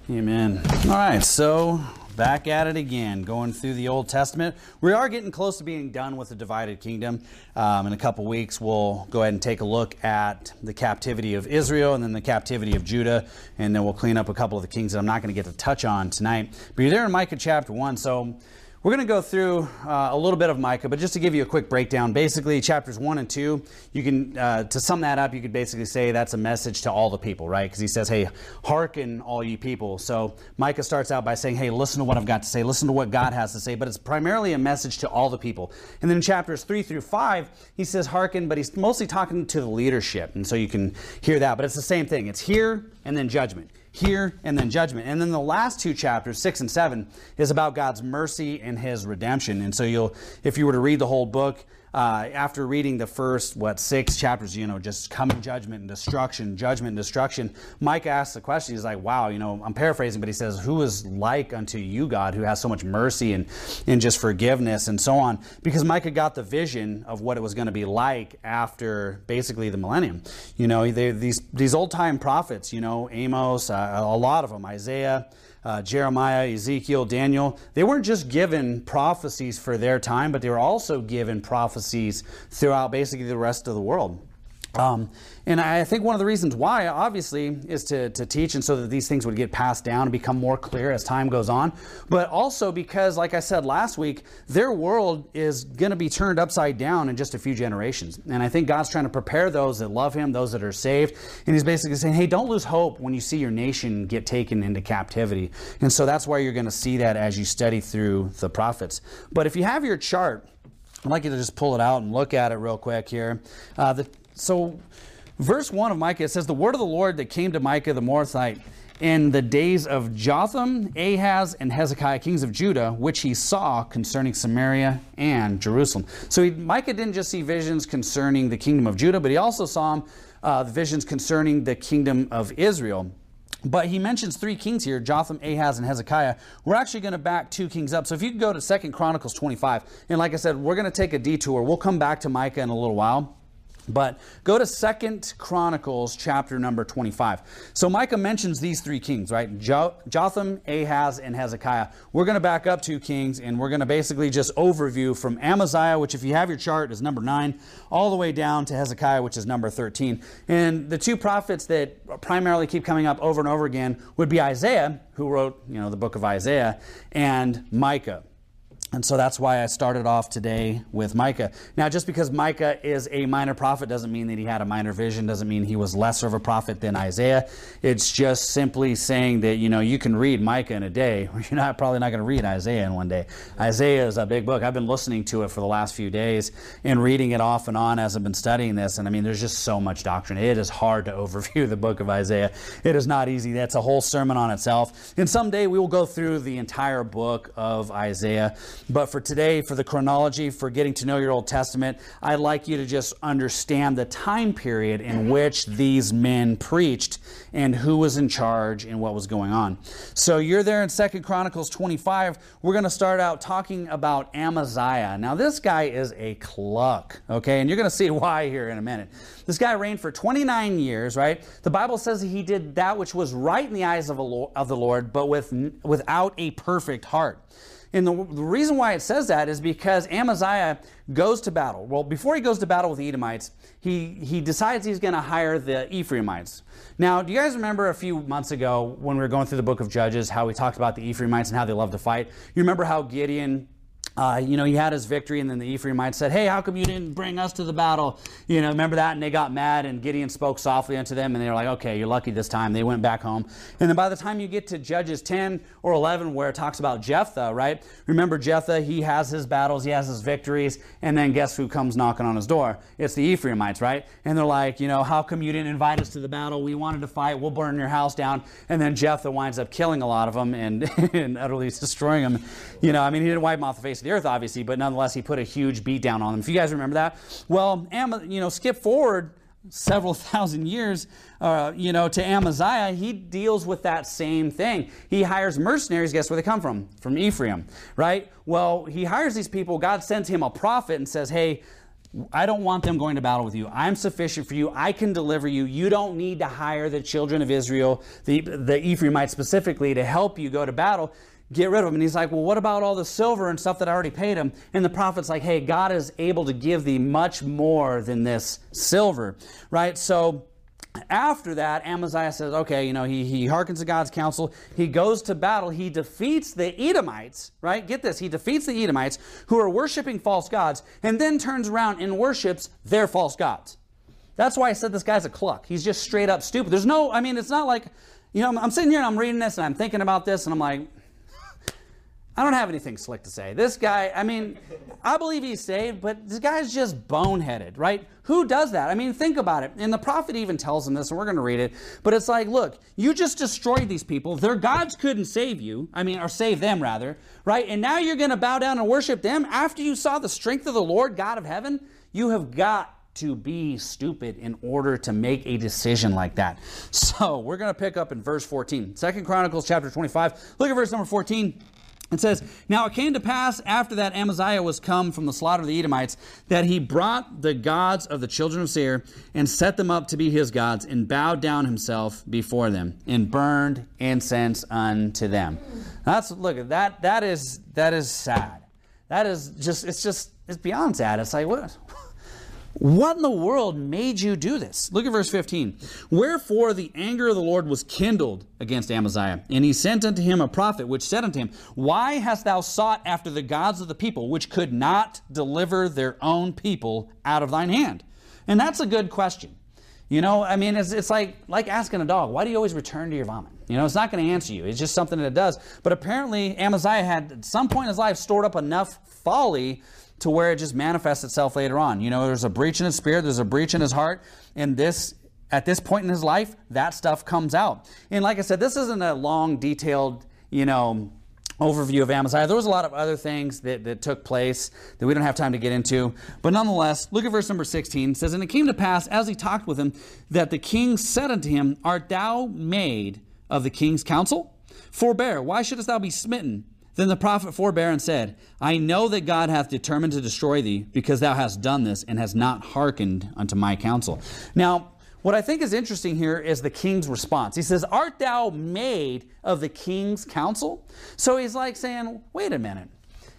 Amen. All right, so back at it again, going through the Old Testament. We are getting close to being done with the divided kingdom. In a couple weeks, we'll go ahead and take a look at the captivity of Israel and then the captivity of Judah, and then we'll clean up a couple of the kings that I'm not going to get to touch on tonight. But you're there in Micah chapter 1, so we're going to go through a little bit of Micah, but just to give you a quick breakdown, basically chapters 1 and 2, you can, to sum that up, you could basically say that's a message to all the people, right? Because he says, hey, hearken all you people. So Micah starts out by saying, hey, listen to what I've got to say, listen to what God has to say, but it's primarily a message to all the people. And then in chapters 3 through 5, he says hearken, but he's mostly talking to the leadership, and so you can hear that, but it's the same thing. It's hear and then judgment. Here and then judgment. And then the last two chapters, 6 and 7, is about God's mercy and his redemption. And so if you were to read the whole book, after reading the first, 6 chapters, just coming judgment and destruction, Mike asks the question, he's like, wow, I'm paraphrasing, but he says, who is like unto you, God, who has so much mercy and just forgiveness and so on? Because Micah got the vision of what it was going to be like after basically the millennium. These old-time prophets, Amos, a lot of them, Isaiah, Jeremiah, Ezekiel, Daniel, they weren't just given prophecies for their time, but they were also given prophecies throughout basically the rest of the world. And I think one of the reasons why, obviously, is to teach and so that these things would get passed down and become more clear as time goes on. But also because, like I said last week, their world is going to be turned upside down in just a few generations. And I think God's trying to prepare those that love him, those that are saved. And he's basically saying, hey, don't lose hope when you see your nation get taken into captivity. And so that's why you're going to see that as you study through the prophets. But if you have your chart, I'd like you to just pull it out and look at it real quick here. So verse 1 of Micah, it says, the word of the Lord that came to Micah the Morthite in the days of Jotham, Ahaz, and Hezekiah, kings of Judah, which he saw concerning Samaria and Jerusalem. So Micah didn't just see visions concerning the kingdom of Judah, but he also saw the visions concerning the kingdom of Israel. But he mentions 3 kings here, Jotham, Ahaz, and Hezekiah. We're actually going to back 2 kings up. So if you can go to 2 Chronicles 25, and like I said, we're going to take a detour. We'll come back to Micah in a little while. But go to 2 Chronicles chapter number 25. So Micah mentions these 3 kings, right? Jotham, Ahaz, and Hezekiah. We're going to back up 2 kings, and we're going to basically just overview from Amaziah, which if you have your chart is number 9, all the way down to Hezekiah, which is number 13. And the 2 prophets that primarily keep coming up over and over again would be Isaiah, who wrote, the book of Isaiah, and Micah. And so that's why I started off today with Micah. Now, just because Micah is a minor prophet doesn't mean that he had a minor vision, doesn't mean he was lesser of a prophet than Isaiah. It's just simply saying that, you can read Micah in a day. You're probably not going to read Isaiah in one day. Isaiah is a big book. I've been listening to it for the last few days and reading it off and on as I've been studying this. And there's just so much doctrine. It is hard to overview the book of Isaiah. It is not easy. That's a whole sermon on itself. And someday we will go through the entire book of Isaiah. But for today, for the chronology, for getting to know your Old Testament, I'd like you to just understand the time period in which these men preached and who was in charge and what was going on. So you're there in 2 Chronicles 25. We're going to start out talking about Amaziah. Now, this guy is a cluck, okay? And you're going to see why here in a minute. This guy reigned for 29 years, right? The Bible says that he did that which was right in the eyes of the Lord, but without a perfect heart. And the reason why it says that is because Amaziah goes to battle. Well, before he goes to battle with the Edomites, he decides he's going to hire the Ephraimites. Now, do you guys remember a few months ago when we were going through the book of Judges, how we talked about the Ephraimites and how they love to fight? You remember how Gideon, he had his victory, and then the Ephraimites said, hey, how come you didn't bring us to the battle? Remember that? And they got mad, and Gideon spoke softly unto them, and they were like, okay, you're lucky this time. They went back home. And then by the time you get to Judges 10 or 11, where it talks about Jephthah, right? Remember Jephthah, he has his battles, he has his victories, and then guess who comes knocking on his door? It's the Ephraimites, right? And they're like, how come you didn't invite us to the battle? We wanted to fight. We'll burn your house down. And then Jephthah winds up killing a lot of them and utterly destroying them. He didn't wipe them off the face of the earth, obviously, but nonetheless, he put a huge beat down on them. If you guys remember that. Well, skip forward several thousand years, to Amaziah, he deals with that same thing. He hires mercenaries. Guess where they come from? From Ephraim, right? Well, he hires these people. God sends him a prophet and says, hey, I don't want them going to battle with you. I'm sufficient for you. I can deliver you. You don't need to hire the children of Israel, the Ephraimites specifically, to help you go to battle. Get rid of them. And he's like, well, what about all the silver and stuff that I already paid him? And the prophet's like, hey, God is able to give thee much more than this silver, right? So after that, Amaziah says, okay, he hearkens to God's counsel. He goes to battle. He defeats the Edomites, right? Get this. He defeats the Edomites who are worshiping false gods, and then turns around and worships their false gods. That's why I said this guy's a cluck. He's just straight up stupid. It's not like, I'm sitting here and I'm reading this and I'm thinking about this and I'm like, I don't have anything slick to say. This guy, I believe he's saved, but this guy's just boneheaded, right? Who does that? Think about it. And the prophet even tells him this, and we're going to read it. But it's like, look, you just destroyed these people. Their gods couldn't save you. Or save them, rather, right? And now you're going to bow down and worship them after you saw the strength of the Lord, God of heaven? You have got to be stupid in order to make a decision like that. So we're going to pick up in verse 14. 2 Chronicles chapter 25. Look at verse number 14. It says, now it came to pass after that Amaziah was come from the slaughter of the Edomites, that he brought the gods of the children of Seir and set them up to be his gods, and bowed down himself before them, and burned incense unto them. Look at that. That is sad. That is just, it's beyond sad. It's like, what in the world made you do this? Look at verse 15. Wherefore the anger of the Lord was kindled against Amaziah, and he sent unto him a prophet, which said unto him, why hast thou sought after the gods of the people, which could not deliver their own people out of thine hand? And that's a good question. It's like asking a dog, why do you always return to your vomit? It's not going to answer you. It's just something that it does. But apparently Amaziah had at some point in his life stored up enough folly to where it just manifests itself later on. There's a breach in his spirit, there's a breach in his heart, and at this point in his life, that stuff comes out. And like I said, this isn't a long, detailed, overview of Amaziah. There was a lot of other things that took place that we don't have time to get into. But nonetheless, look at verse number 16. It says, and it came to pass, as he talked with him, that the king said unto him, art thou made of the king's counsel? Forbear, why shouldest thou be smitten? Then the prophet forbare and said, I know that God hath determined to destroy thee, because thou hast done this, and hast not hearkened unto my counsel. Now, what I think is interesting here is the king's response. He says, art thou made of the king's counsel? So he's like saying, wait a minute.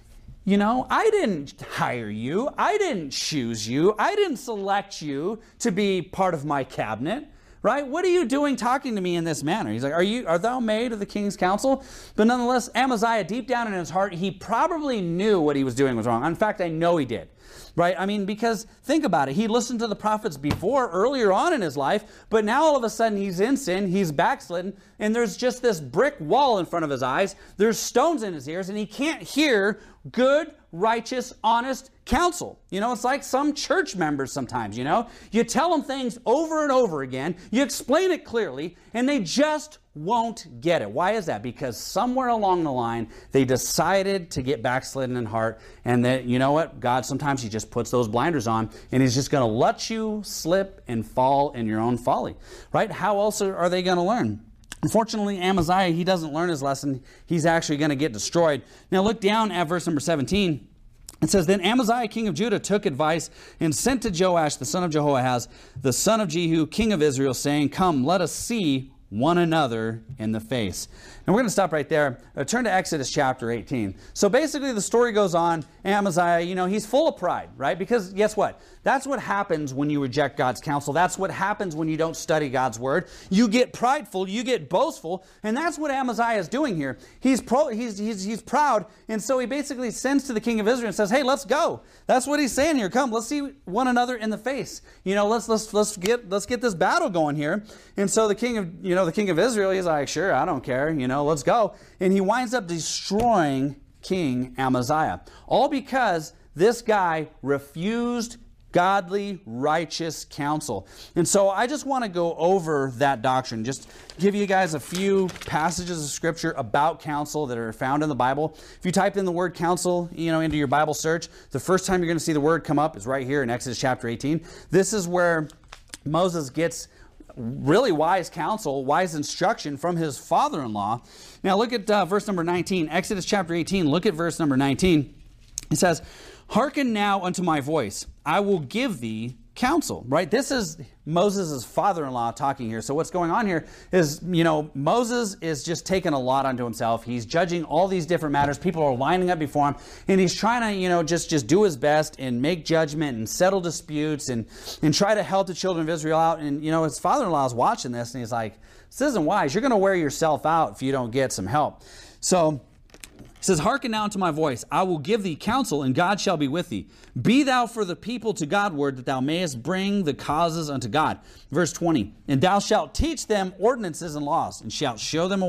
I didn't hire you. I didn't choose you. I didn't select you to be part of my cabinet. Right? What are you doing talking to me in this manner? He's like, art thou made of the king's counsel? But nonetheless, Amaziah, deep down in his heart, he probably knew what he was doing was wrong. In fact, I know he did. Right? Because think about it. He listened to the prophets earlier on in his life, but now all of a sudden he's in sin, he's backslidden, and there's just this brick wall in front of his eyes. There's stones in his ears, and he can't hear good, righteous, honest counsel. It's like some church members sometimes, You tell them things over and over again, you explain it clearly, and they just won't get it. Why is that? Because somewhere along the line, they decided to get backslidden in heart, and that, God, sometimes he just puts those blinders on, and he's just going to let you slip and fall in your own folly, right? How else are they going to learn? Unfortunately, Amaziah, he doesn't learn his lesson. He's actually going to get destroyed. Now look down at verse number 17. It says, then Amaziah, king of Judah, took advice and sent to Joash, the son of Jehoahaz, the son of Jehu, king of Israel, saying, come, let us see one another in the face. And we're going to stop right there. Turn to Exodus chapter 18. So basically the story goes on. Amaziah, he's full of pride, right? Because guess what? That's what happens when you reject God's counsel. That's what happens when you don't study God's word. You get prideful, you get boastful, and that's what Amaziah is doing here. He's proud, and so he basically sends to the king of Israel and says, hey, let's go. That's what he's saying here. Come, let's see one another in the face. Let's get this battle going here. And so the king of Israel, he's like, sure, I don't care, let's go. And he winds up destroying King Amaziah. All because this guy refused godly, righteous counsel. And so I just want to go over that doctrine. Just give you guys a few passages of scripture about counsel that are found in the Bible. If you type in the word counsel, into your Bible search, the first time you're going to see the word come up is right here in Exodus chapter 18. This is where Moses gets really wise counsel, wise instruction from his father-in-law. Now look at verse number 19. Exodus chapter 18, look at verse number 19. He says, hearken now unto my voice. I will give thee counsel, right? This is Moses' father-in-law talking here. So what's going on here is, Moses is just taking a lot onto himself. He's judging all these different matters. People are lining up before him, and he's trying to, just do his best and make judgment and settle disputes and try to help the children of Israel out. And, his father-in-law is watching this, and he's like, this isn't wise. You're going to wear yourself out if you don't get some help. So he says, hearken now unto my voice. I will give thee counsel, and God shall be with thee. Be thou for the people to Godward, that thou mayest bring the causes unto God. Verse 20, and thou shalt teach them ordinances and laws, and shalt show them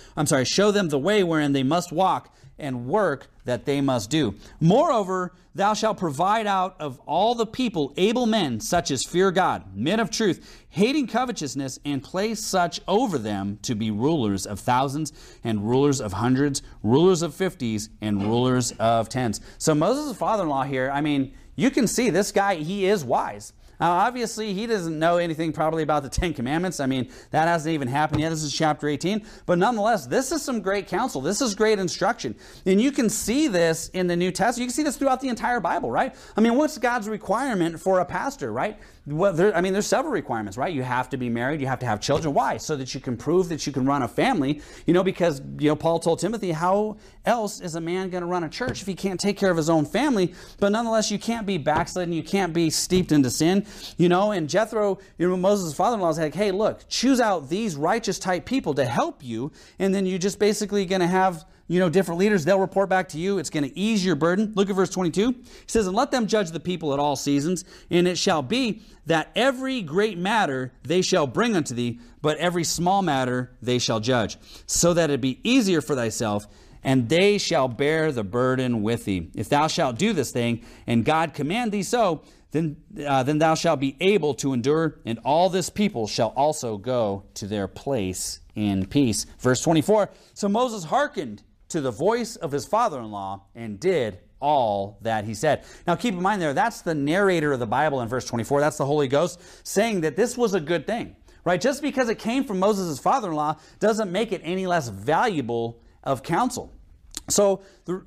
the way wherein they must walk, and work that they must do. Moreover, thou shalt provide out of all the people able men, such as fear God, men of truth, hating covetousness, and place such over them to be rulers of thousands, and rulers of hundreds, rulers of 50s, and rulers of 10s. So Moses' father-in-law here, you can see this guy, he is wise. Now, obviously, he doesn't know anything probably about the Ten Commandments. That hasn't even happened yet. This is chapter 18. But nonetheless, this is some great counsel. This is great instruction. And you can see this in the New Testament. You can see this throughout the entire Bible, right? What's God's requirement for a pastor, right? Well, there's several requirements, right? You have to be married. You have to have children. Why? So that you can prove that you can run a family, because, Paul told Timothy, how else is a man going to run a church if he can't take care of his own family? But nonetheless, you can't be backslidden. You can't be steeped into sin, and Jethro, Moses' father-in-law is like, hey, look, choose out these righteous type people to help you. And then you're just basically going to have, different leaders. They'll report back to you. It's going to ease your burden. Look at verse 22. He says, and let them judge the people at all seasons. And it shall be that every great matter they shall bring unto thee, but every small matter they shall judge, so that it be easier for thyself, and they shall bear the burden with thee. If thou shalt do this thing, and God command thee so, then thou shalt be able to endure, and all this people shall also go to their place in peace. Verse 24, so Moses hearkened to the voice of his father-in-law and did all that he said. Now keep in mind that's the narrator of the Bible in verse 24. That's the Holy Ghost saying that this was a good thing, right? Just because it came from Moses' father-in-law doesn't make it any less valuable of counsel. So,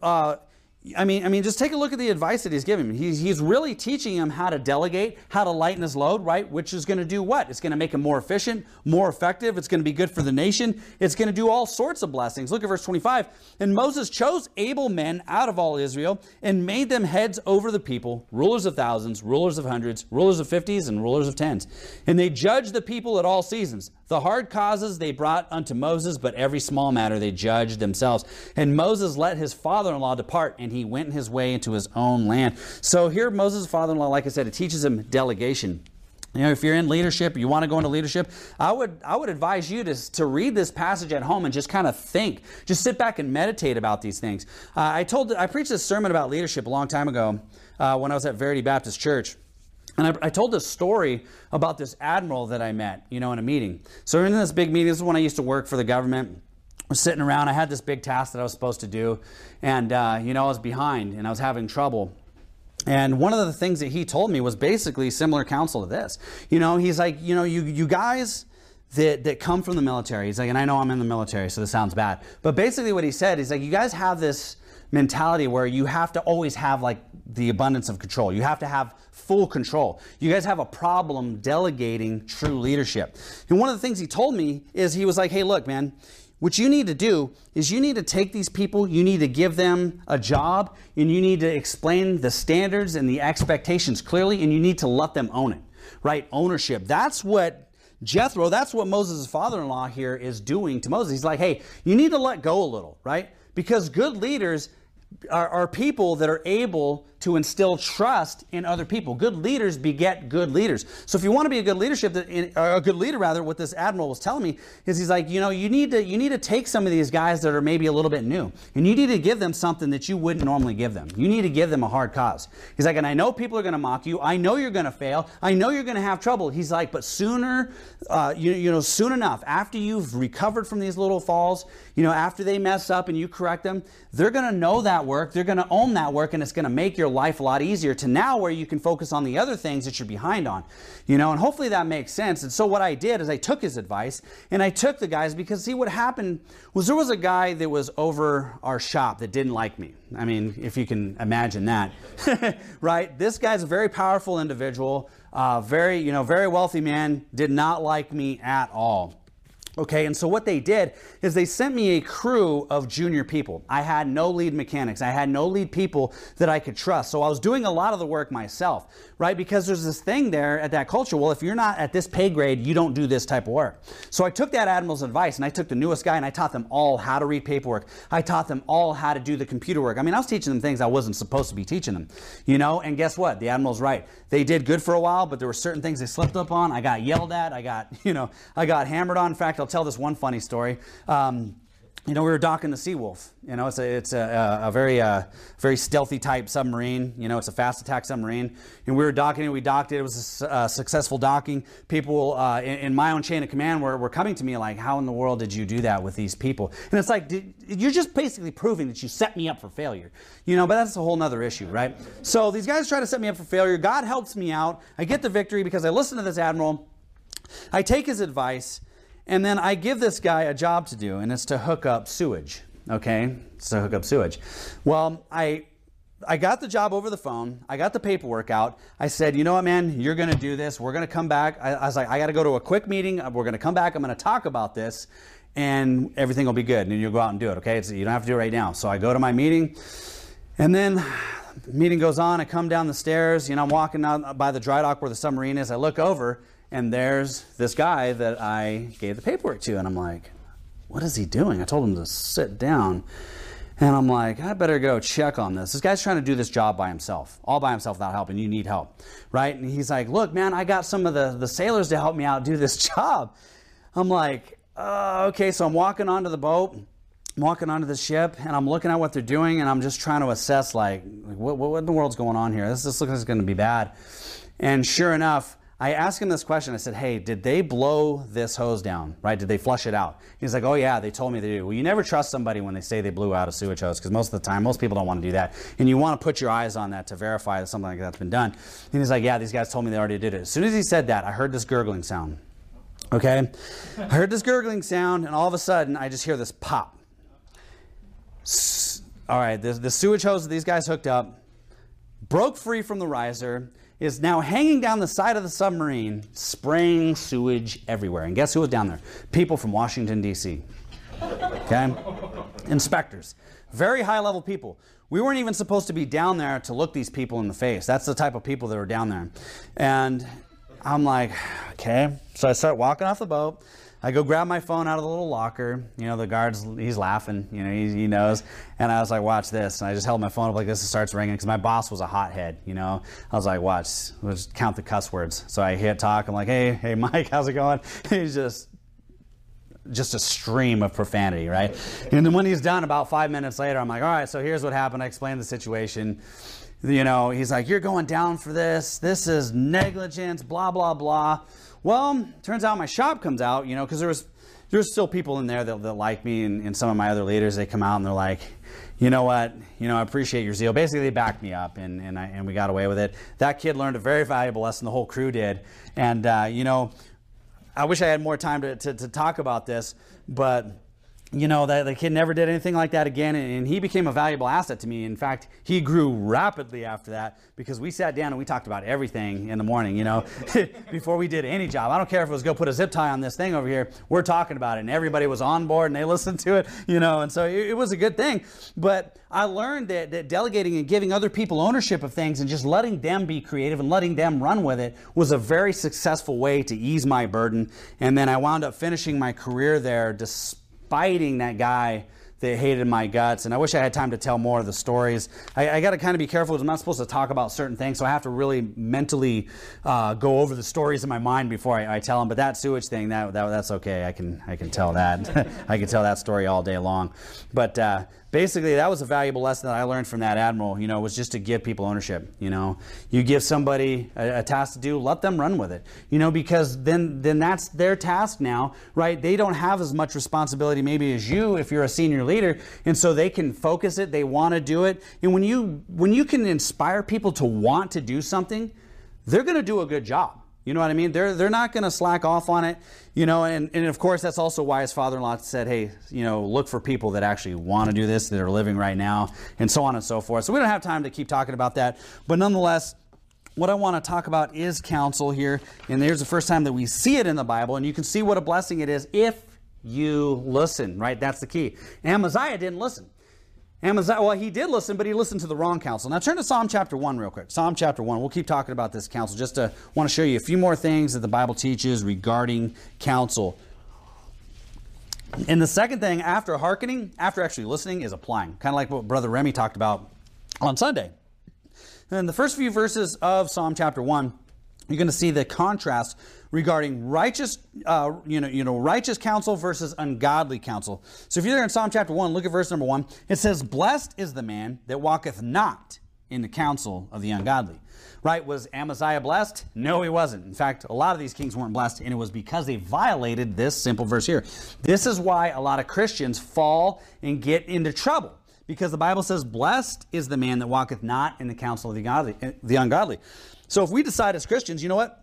just take a look at the advice that he's giving him. He's really teaching him how to delegate, how to lighten his load, right? Which is going to do what? It's going to make him more efficient, more effective. It's going to be good for the nation. It's going to do all sorts of blessings. Look at verse 25. And Moses chose able men out of all Israel and made them heads over the people, rulers of thousands, rulers of hundreds, rulers of 50s, and rulers of 10s. And they judged the people at all seasons. The hard causes they brought unto Moses, but every small matter they judged themselves. And Moses let his father-in-law depart, and he went his way into his own land. So here Moses' father-in-law, like I said, it teaches him delegation. If you're in leadership, you want to go into leadership, I would advise you to read this passage at home and just kind of think. Just sit back and meditate about these things. I preached this sermon about leadership a long time ago when I was at Verity Baptist Church. And I told this story about this admiral that I met, in a meeting. So we're in this big meeting. This is when I used to work for the government. I was sitting around. I had this big task that I was supposed to do. And, I was behind and I was having trouble. And one of the things that he told me was basically similar counsel to this. He's like, you guys that come from the military. He's like, and I know I'm in the military, so this sounds bad. But basically what he said, he's like, you guys have this mentality where you have to always have like the abundance of control. You have to have full control. You guys have a problem delegating true leadership. And one of the things he told me is he was like, hey, look, man, what you need to do is you need to take these people, you need to give them a job, and you need to explain the standards and the expectations clearly, and you need to let them own it, right? Ownership. That's what Jethro, that's what Moses' father-in-law here is doing to Moses. He's like, hey, you need to let go a little, right? Because good leaders are people that are able to instill trust in other people. Good leaders beget good leaders. So if you want to be a good leader, what this admiral was telling me is he's like, you need to take some of these guys that are maybe a little bit new, and you need to give them something that you wouldn't normally give them. You need to give them a hard cause. He's like, and I know people are going to mock you. I know you're going to fail. I know you're going to have trouble. He's like, but soon enough, after you've recovered from these little falls, after they mess up and you correct them, they're going to know that work. They're going to own that work, and it's going to make your life a lot easier to now where you can focus on the other things that you're behind on, and hopefully that makes sense. And so what I did is I took his advice and I took the guys, because see, what happened was there was a guy that was over our shop that didn't like me. I mean, if you can imagine that, right? This guy's a very powerful individual, very wealthy man, did not like me at all. Okay, and so what they did is they sent me a crew of junior people. I had no lead mechanics. I had no lead people that I could trust. So I was doing a lot of the work myself, right? Because there's this thing there at that culture, well, if you're not at this pay grade, you don't do this type of work. So I took that admiral's advice and I took the newest guy and I taught them all how to read paperwork. I taught them all how to do the computer work. I mean, I was teaching them things I wasn't supposed to be teaching them, and guess what? The admiral's right. They did good for a while, but there were certain things they slipped up on. I got yelled at. I got hammered on. In fact, I'll tell this one funny story. We were docking the Seawolf. It's a very stealthy type submarine. It's a fast attack submarine. And we were docking it. We docked it. It was a successful docking. People in my own chain of command were coming to me like, how in the world did you do that with these people? And it's like, you're just basically proving that you set me up for failure. But that's a whole nother issue, right? So these guys try to set me up for failure. God helps me out. I get the victory because I listen to this admiral. I take his advice. And then I give this guy a job to do, and it's to hook up sewage, okay? It's to hook up sewage. Well, I got the job over the phone. I got the paperwork out. I said, you know what, man, you're going to do this. We're going to come back. I was like, I got to go to a quick meeting. We're going to come back. I'm going to talk about this, and everything will be good. And you'll go out and do it, okay? You don't have to do it right now. So I go to my meeting, and then the meeting goes on. I come down the stairs. I'm walking out by the dry dock where the submarine is. I look over, and there's this guy that I gave the paperwork to. And I'm like, what is he doing? I told him to sit down. And I'm like, I better go check on this. This guy's trying to do this job by himself, all by himself without help, and you need help, right? And he's like, look, man, I got some of the sailors to help me out do this job. I'm like, okay. So I'm walking onto the boat, I'm walking onto the ship, and I'm looking at what they're doing, and I'm just trying to assess, like what in the world's going on here? This looks like it's going to be bad. And sure enough, I asked him this question. I said, hey, did they blow this hose down, right? Did they flush it out? He's like, oh, yeah, they told me they do. Well, you never trust somebody when they say they blew out a sewage hose, because most of the time, most people don't want to do that. And you want to put your eyes on that to verify that something like that's been done. And he's like, yeah, these guys told me they already did it. As soon as he said that, I heard this gurgling sound, okay? I heard this gurgling sound, and all of a sudden, I just hear this pop. All right, the sewage hose that these guys hooked up broke free from the riser, is now hanging down the side of the submarine, spraying sewage everywhere. And guess who was down there? People from Washington, D.C. Okay? Inspectors. Very high-level people. We weren't even supposed to be down there to look these people in the face. That's the type of people that were down there. And I'm like, okay. So I start walking off the boat. I go grab my phone out of the little locker. The guard's, he's laughing, he knows. And I was like, watch this. And I just held my phone up like this and starts ringing because my boss was a hothead, I was like, watch, we'll just count the cuss words. So I hit talk. I'm like, hey, Mike, how's it going? He's just a stream of profanity, right? And then when he's done, about 5 minutes later, I'm like, all right, so here's what happened. I explained the situation. He's like, you're going down for this. This is negligence, blah, blah, blah. Well, turns out my shop comes out, because there's still people in there that like me, and some of my other leaders, they come out and they're like, you know what, I appreciate your zeal. Basically, they backed me up, and we got away with it. That kid learned a very valuable lesson. The whole crew did, and I wish I had more time to talk about this, but the kid never did anything like that again, and he became a valuable asset to me. In fact, he grew rapidly after that because we sat down and we talked about everything in the morning, before we did any job. I don't care if it was go put a zip tie on this thing over here. We're talking about it, and everybody was on board, and they listened to it, and so it was a good thing. But I learned that delegating and giving other people ownership of things and just letting them be creative and letting them run with it was a very successful way to ease my burden. And then I wound up finishing my career there fighting that guy that hated my guts. And I wish I had time to tell more of the stories. I got to kind of be careful because I'm not supposed to talk about certain things, so I have to really mentally go over the stories in my mind before I tell them. But that sewage thing, that's okay. I can tell that. I can tell that story all day long. But basically, that was a valuable lesson that I learned from that admiral, was just to give people ownership. You give somebody a task to do, let them run with it, because then that's their task now, right? They don't have as much responsibility maybe as you if you're a senior leader, and so they can focus it, they want to do it. And when you can inspire people to want to do something, they're going to do a good job. You know what I mean? They're not going to slack off on it, and of course that's also why his father-in-law said, hey, look for people that actually want to do this, that are living right now, and so on and so forth. So we don't have time to keep talking about that, but nonetheless, what I want to talk about is counsel here, and there's the first time that we see it in the Bible, and you can see what a blessing it is if you listen, right? That's the key. Amaziah didn't listen. He did listen, but he listened to the wrong counsel. Now turn to Psalm chapter 1 real quick. Psalm chapter 1. We'll keep talking about this counsel. Just want to show you a few more things that the Bible teaches regarding counsel. And the second thing after hearkening, after actually listening, is applying. Kind of like what Brother Remy talked about on Sunday. And the first few verses of Psalm chapter 1, you're going to see the contrast regarding righteous counsel versus ungodly counsel. So if you're there in Psalm chapter 1, look at verse number 1. It says, blessed is the man that walketh not in the counsel of the ungodly. Right? Was Amaziah blessed? No, he wasn't. In fact, a lot of these kings weren't blessed, and it was because they violated this simple verse here. This is why a lot of Christians fall and get into trouble. Because the Bible says, blessed is the man that walketh not in the counsel of the ungodly. So if we decide as Christians, you know what?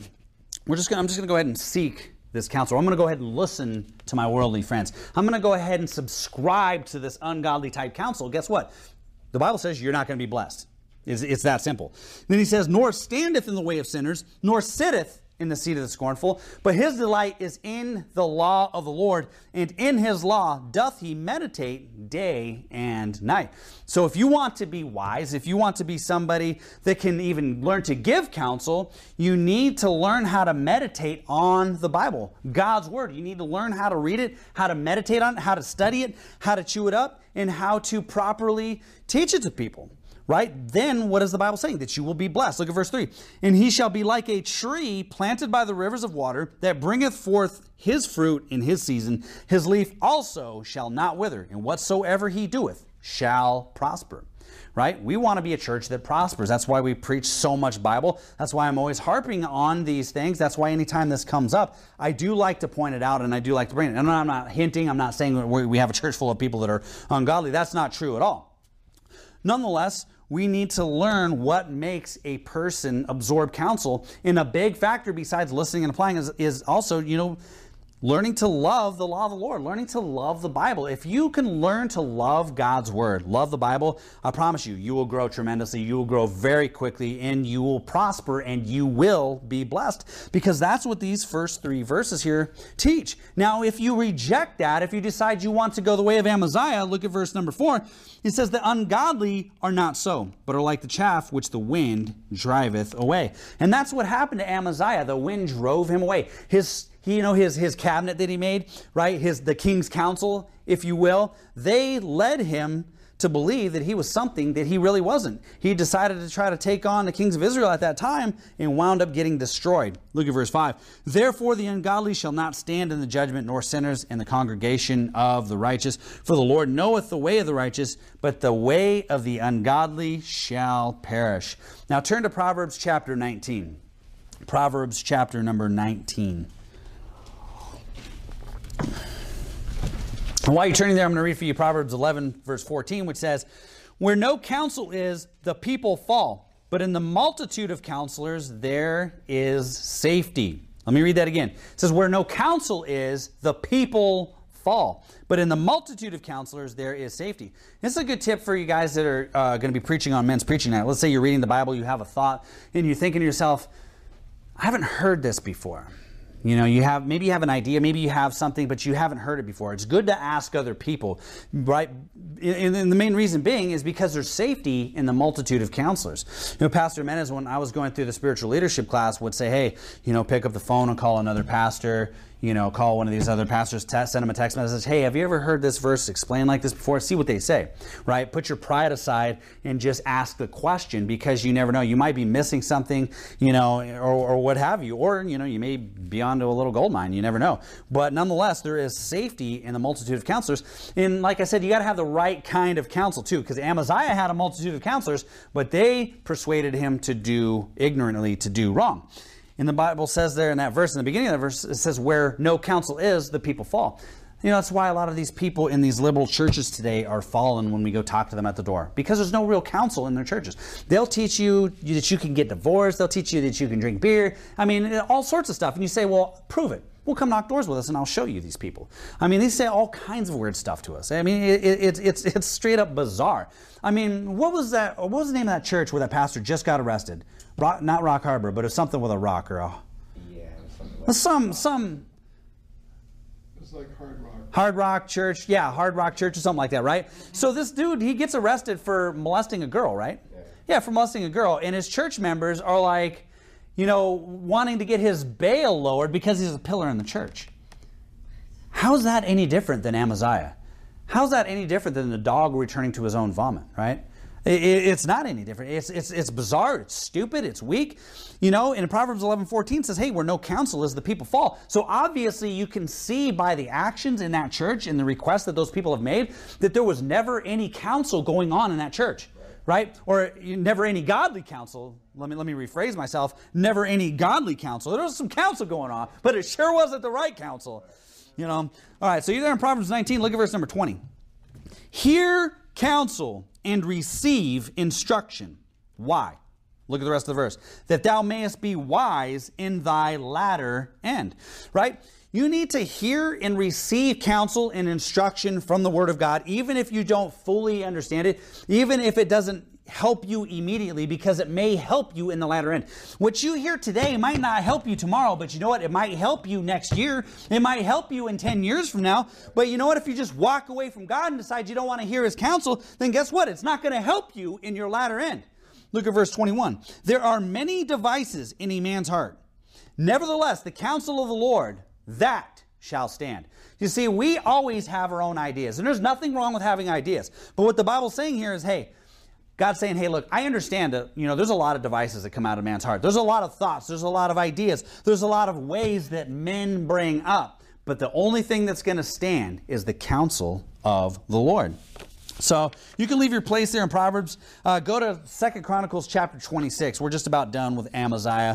I'm just going to go ahead and seek this counsel. I'm going to go ahead and listen to my worldly friends. I'm going to go ahead and subscribe to this ungodly type counsel. Guess what? The Bible says you're not going to be blessed. It's that simple. Then he says, nor standeth in the way of sinners, nor sitteth in the seat of the scornful, but his delight is in the law of the Lord, and in his law doth he meditate day and night. So if you want to be wise, if you want to be somebody that can even learn to give counsel, you need to learn how to meditate on the Bible, God's Word. You need to learn how to read it, how to meditate on it, how to study it, how to chew it up, and how to properly teach it to people. Right? Then what is the Bible saying? That you will be blessed. Look at verse 3. And he shall be like a tree planted by the rivers of water that bringeth forth his fruit in his season. His leaf also shall not wither, and whatsoever he doeth shall prosper. Right? We want to be a church that prospers. That's why we preach so much Bible. That's why I'm always harping on these things. That's why anytime this comes up, I do like to point it out and I do like to bring it. And I'm not hinting, I'm not saying we have a church full of people that are ungodly. That's not true at all. Nonetheless, we need to learn what makes a person absorb counsel. And a big factor besides listening and applying is also, learning to love the law of the Lord, learning to love the Bible. If you can learn to love God's Word, love the Bible, I promise you, you will grow tremendously, you will grow very quickly, and you will prosper, and you will be blessed, because that's what these first 3 verses here teach. Now, if you reject that, if you decide you want to go the way of Amaziah, look at verse number 4. It says, the ungodly are not so, but are like the chaff which the wind driveth away. And that's what happened to Amaziah. The wind drove him away. His cabinet that he made, right? The king's council, if you will, they led him to believe that he was something that he really wasn't. He decided to try to take on the kings of Israel at that time and wound up getting destroyed. Look at verse 5. Therefore the ungodly shall not stand in the judgment, nor sinners in the congregation of the righteous. For the Lord knoweth the way of the righteous, but the way of the ungodly shall perish. Now turn to Proverbs chapter 19. Proverbs chapter number 19. And while you're turning there, I'm going to read for you Proverbs 11, verse 14, which says, where no counsel is, the people fall, but in the multitude of counselors there is safety. Let me read that again. It says, where no counsel is, the people fall, but in the multitude of counselors there is safety. This is a good tip for you guys that are going to be preaching on Men's Preaching Night. Let's say you're reading the Bible, you have a thought, and you're thinking to yourself, I haven't heard this before. Maybe you have an idea, maybe you have something, but you haven't heard it before. It's good to ask other people, right? And the main reason being is because there's safety in the multitude of counselors. Pastor Menez, when I was going through the spiritual leadership class, would say, hey, pick up the phone and call another pastor. call one of these other pastors, send them a text message. Hey, have you ever heard this verse explained like this before? See what they say, right? Put your pride aside and just ask the question, because you never know. You might be missing something, or what have you. Or, you may be onto a little gold mine. You never know. But nonetheless, there is safety in the multitude of counselors. And like I said, you got to have the right kind of counsel too, because Amaziah had a multitude of counselors, but they persuaded him ignorantly to do wrong. And the Bible says there in that verse, in the beginning of that verse, it says, where no counsel is, the people fall. That's why a lot of these people in these liberal churches today are fallen when we go talk to them at the door, because there's no real counsel in their churches. They'll teach you that you can get divorced. They'll teach you that you can drink beer. All sorts of stuff. And you say, well, prove it. Well, come knock doors with us and I'll show you these people. They say all kinds of weird stuff to us. It's straight up bizarre. What was the name of that church where that pastor just got arrested? Not Rock Harbor, but it's something with a rock or a... Yeah, some... It's like Hard Rock. Hard Rock Church. Yeah, Hard Rock Church or something like that, right? So this dude, he gets arrested for molesting a girl, right? Yeah, for molesting a girl. And his church members are like, wanting to get his bail lowered because he's a pillar in the church. How's that any different than Amaziah? How's that any different than the dog returning to his own vomit, right? It's not any different. It's bizarre. It's stupid. It's weak. In Proverbs 11:14 says, hey, where no counsel is, the people fall. So obviously you can see by the actions in that church and the requests that those people have made that there was never any counsel going on in that church, right? Or never any godly counsel. Let me rephrase myself. Never any godly counsel. There was some counsel going on, but it sure wasn't the right counsel. All right, so you're there in Proverbs 19. Look at verse number 20. Hear counsel and receive instruction. Why? Look at the rest of the verse. That thou mayest be wise in thy latter end. Right? You need to hear and receive counsel and instruction from the Word of God, even if you don't fully understand it, even if it doesn't help you immediately, because it may help you in the latter end. What you hear today might not help you tomorrow, but you know what? It might help you next year. It might help you in 10 years from now. But you know what? If you just walk away from God and decide you don't want to hear His counsel, then guess what? It's not going to help you in your latter end. Look at verse 21. There are many devices in a man's heart. Nevertheless, the counsel of the Lord, that shall stand. You see, we always have our own ideas, and there's nothing wrong with having ideas. But what the Bible's saying here is, hey, God's saying, hey, look, I understand that, there's a lot of devices that come out of man's heart. There's a lot of thoughts. There's a lot of ideas. There's a lot of ways that men bring up. But the only thing that's going to stand is the counsel of the Lord. So you can leave your place there in Proverbs. Go to 2 Chronicles chapter 26. We're just about done with Amaziah.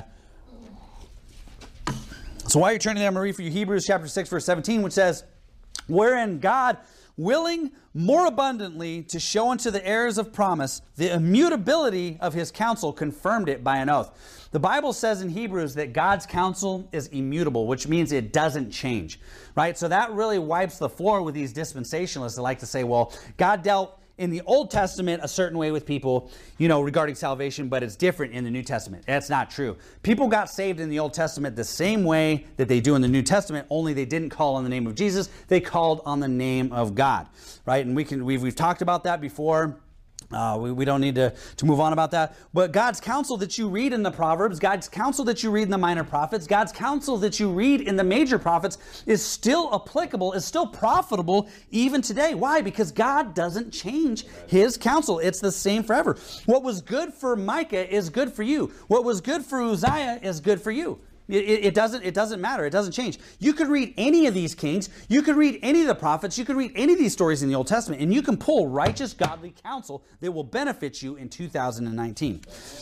So while you're turning there, I'm going to read for you Hebrews chapter 6, verse 17, which says, wherein God, willing more abundantly to show unto the heirs of promise the immutability of His counsel, confirmed it by an oath. The Bible says in Hebrews that God's counsel is immutable, which means it doesn't change, right? So that really wipes the floor with these dispensationalists that like to say, well, God dealt in the Old Testament a certain way with people, regarding salvation, but it's different in the New Testament. That's not true. People got saved in the Old Testament the same way that they do in the New Testament, only they didn't call on the name of Jesus. They called on the name of God, right? And we've talked about that before. We don't need to move on about that. But God's counsel that you read in the Proverbs, God's counsel that you read in the minor prophets, God's counsel that you read in the major prophets is still applicable, is still profitable even today. Why? Because God doesn't change His counsel. It's the same forever. What was good for Micah is good for you. What was good for Uzziah is good for you. It doesn't matter. It doesn't change. You could read any of these kings. You could read any of the prophets. You could read any of these stories in the Old Testament, and you can pull righteous, godly counsel that will benefit you in 2019.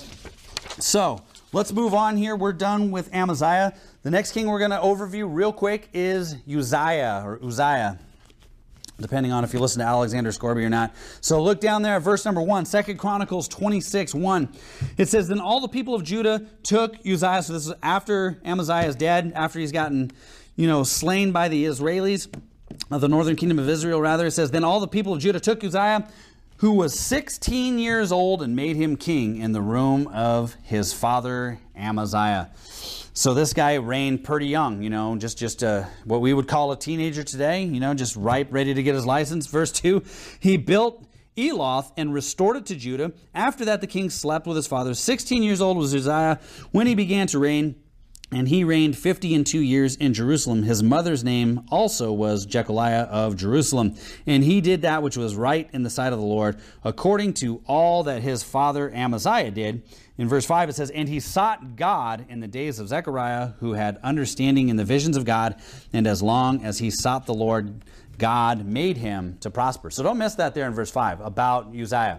So let's move on here. We're done with Amaziah. The next king we're going to overview real quick is Uzziah, depending on if you listen to Alexander Scorby or not. So look down there at verse number 1, 2 Chronicles 26:1. It says, then all the people of Judah took Uzziah. So this is after Amaziah is dead, after he's gotten, slain by the Israelis, of the northern kingdom of Israel, rather. It says, then all the people of Judah took Uzziah, who was 16 years old, and made him king in the room of his father Amaziah. So this guy reigned pretty young, just what we would call a teenager today, just ripe, ready to get his license. Verse 2, he built Eloth and restored it to Judah. After that, the king slept with his father. 16 years old was Uzziah when he began to reign, And he reigned 52 years in Jerusalem. His mother's name also was Jechaliah of Jerusalem. And he did that which was right in the sight of the Lord, according to all that his father Amaziah did. In verse 5 it says, and he sought God in the days of Zechariah, who had understanding in the visions of God. And as long as he sought the Lord, God made him to prosper. So don't miss that there in verse 5 about Uzziah.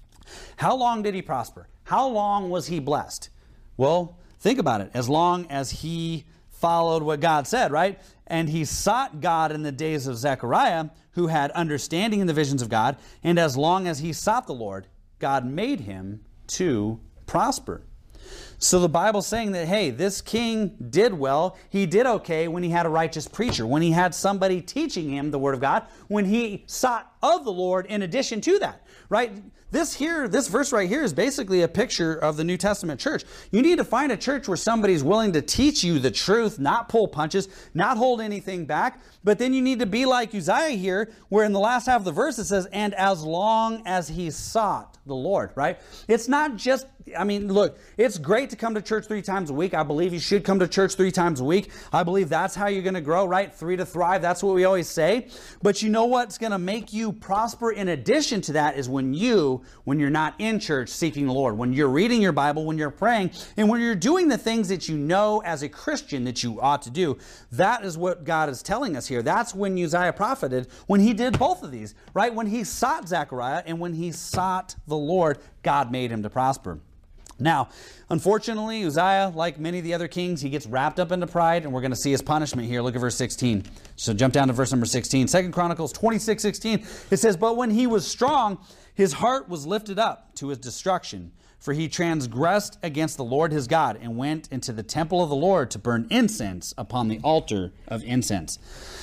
How long did he prosper? How long was he blessed? Well, think about it. As long as he followed what God said, right? And he sought God in the days of Zechariah, who had understanding in the visions of God. And as long as he sought the Lord, God made him to prosper. So the Bible's saying that, hey, this king did well. He did okay when he had a righteous preacher, when he had somebody teaching him the word of God, when he sought of the Lord in addition to that, right? This verse right here is basically a picture of the New Testament church. You need to find a church where somebody's willing to teach you the truth, not pull punches, not hold anything back. But then you need to be like Uzziah here, where in the last half of the verse it says, and as long as he sought the Lord, right? It's not just, I mean, look, it's great to come to church 3 times a week. I believe you should come to church 3 times a week. I believe that's how you're going to grow, right? 3 to thrive. That's what we always say. But you know what's going to make you prosper in addition to that is when you're not in church seeking the Lord, when you're reading your Bible, when you're praying, and when you're doing the things that you know as a Christian that you ought to do. That is what God is telling us here. That's when Uzziah profited, when he did both of these, right? When he sought Zechariah and when he sought the Lord, God made him to prosper. Now, unfortunately, Uzziah, like many of the other kings, he gets wrapped up into pride, and we're going to see his punishment here. Look at verse 16. So jump down to verse number 16. 2 Chronicles 26:16. It says, but when he was strong, his heart was lifted up to his destruction, for he transgressed against the Lord his God and went into the temple of the Lord to burn incense upon the altar of incense.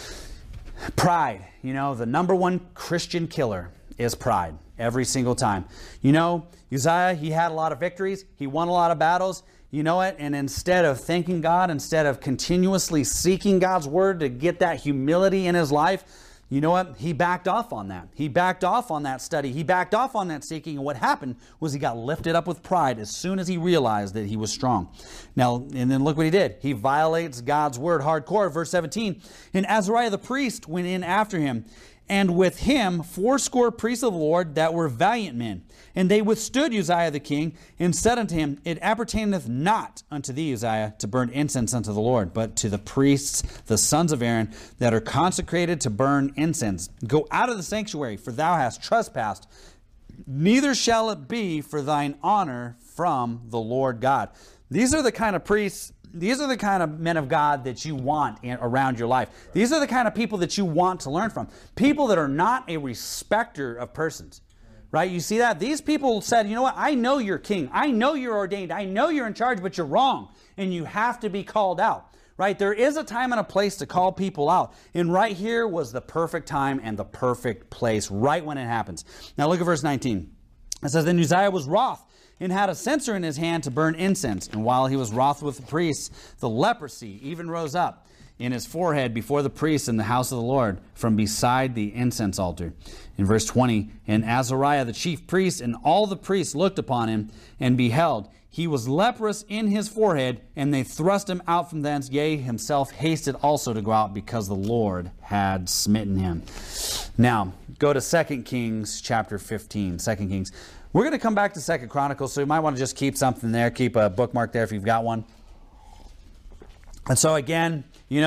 Pride, the number one Christian killer is pride every single time. Uzziah, he had a lot of victories. He won a lot of battles. You know what? And instead of thanking God, instead of continuously seeking God's word to get that humility in his life, you know what? He backed off on that. He backed off on that study. He backed off on that seeking. And what happened was he got lifted up with pride as soon as he realized that he was strong. Now, and then look what he did. He violates God's word hardcore. Verse 17, and Azariah the priest went in after him, and with him 80 priests of the Lord that were valiant men. And they withstood Uzziah the king, and said unto him, it appertaineth not unto thee, Uzziah, to burn incense unto the Lord, but to the priests, the sons of Aaron, that are consecrated to burn incense. Go out of the sanctuary, for thou hast trespassed. Neither shall it be for thine honor from the Lord God. These are the kind of priests, these are the kind of men of God that you want around your life. These are the kind of people that you want to learn from. People that are not a respecter of persons. Right? You see that? These people said, you know what? I know you're king. I know you're ordained. I know you're in charge, but you're wrong. And you have to be called out. Right? There is a time and a place to call people out. And right here was the perfect time and the perfect place, right when it happens. Now look at verse 19. It says, then Uzziah was wroth, and had a censer in his hand to burn incense. And while he was wroth with the priests, the leprosy even rose up in his forehead before the priests in the house of the Lord from beside the incense altar. In verse 20, and Azariah the chief priest and all the priests looked upon him, and beheld, he was leprous in his forehead, and they thrust him out from thence. Yea, himself hasted also to go out, because the Lord had smitten him. Now, go to 2 Kings chapter 15. 2 Kings. We're going to come back to 2 Chronicles, so you might want to just keep something there. Keep a bookmark there if you've got one. And so again,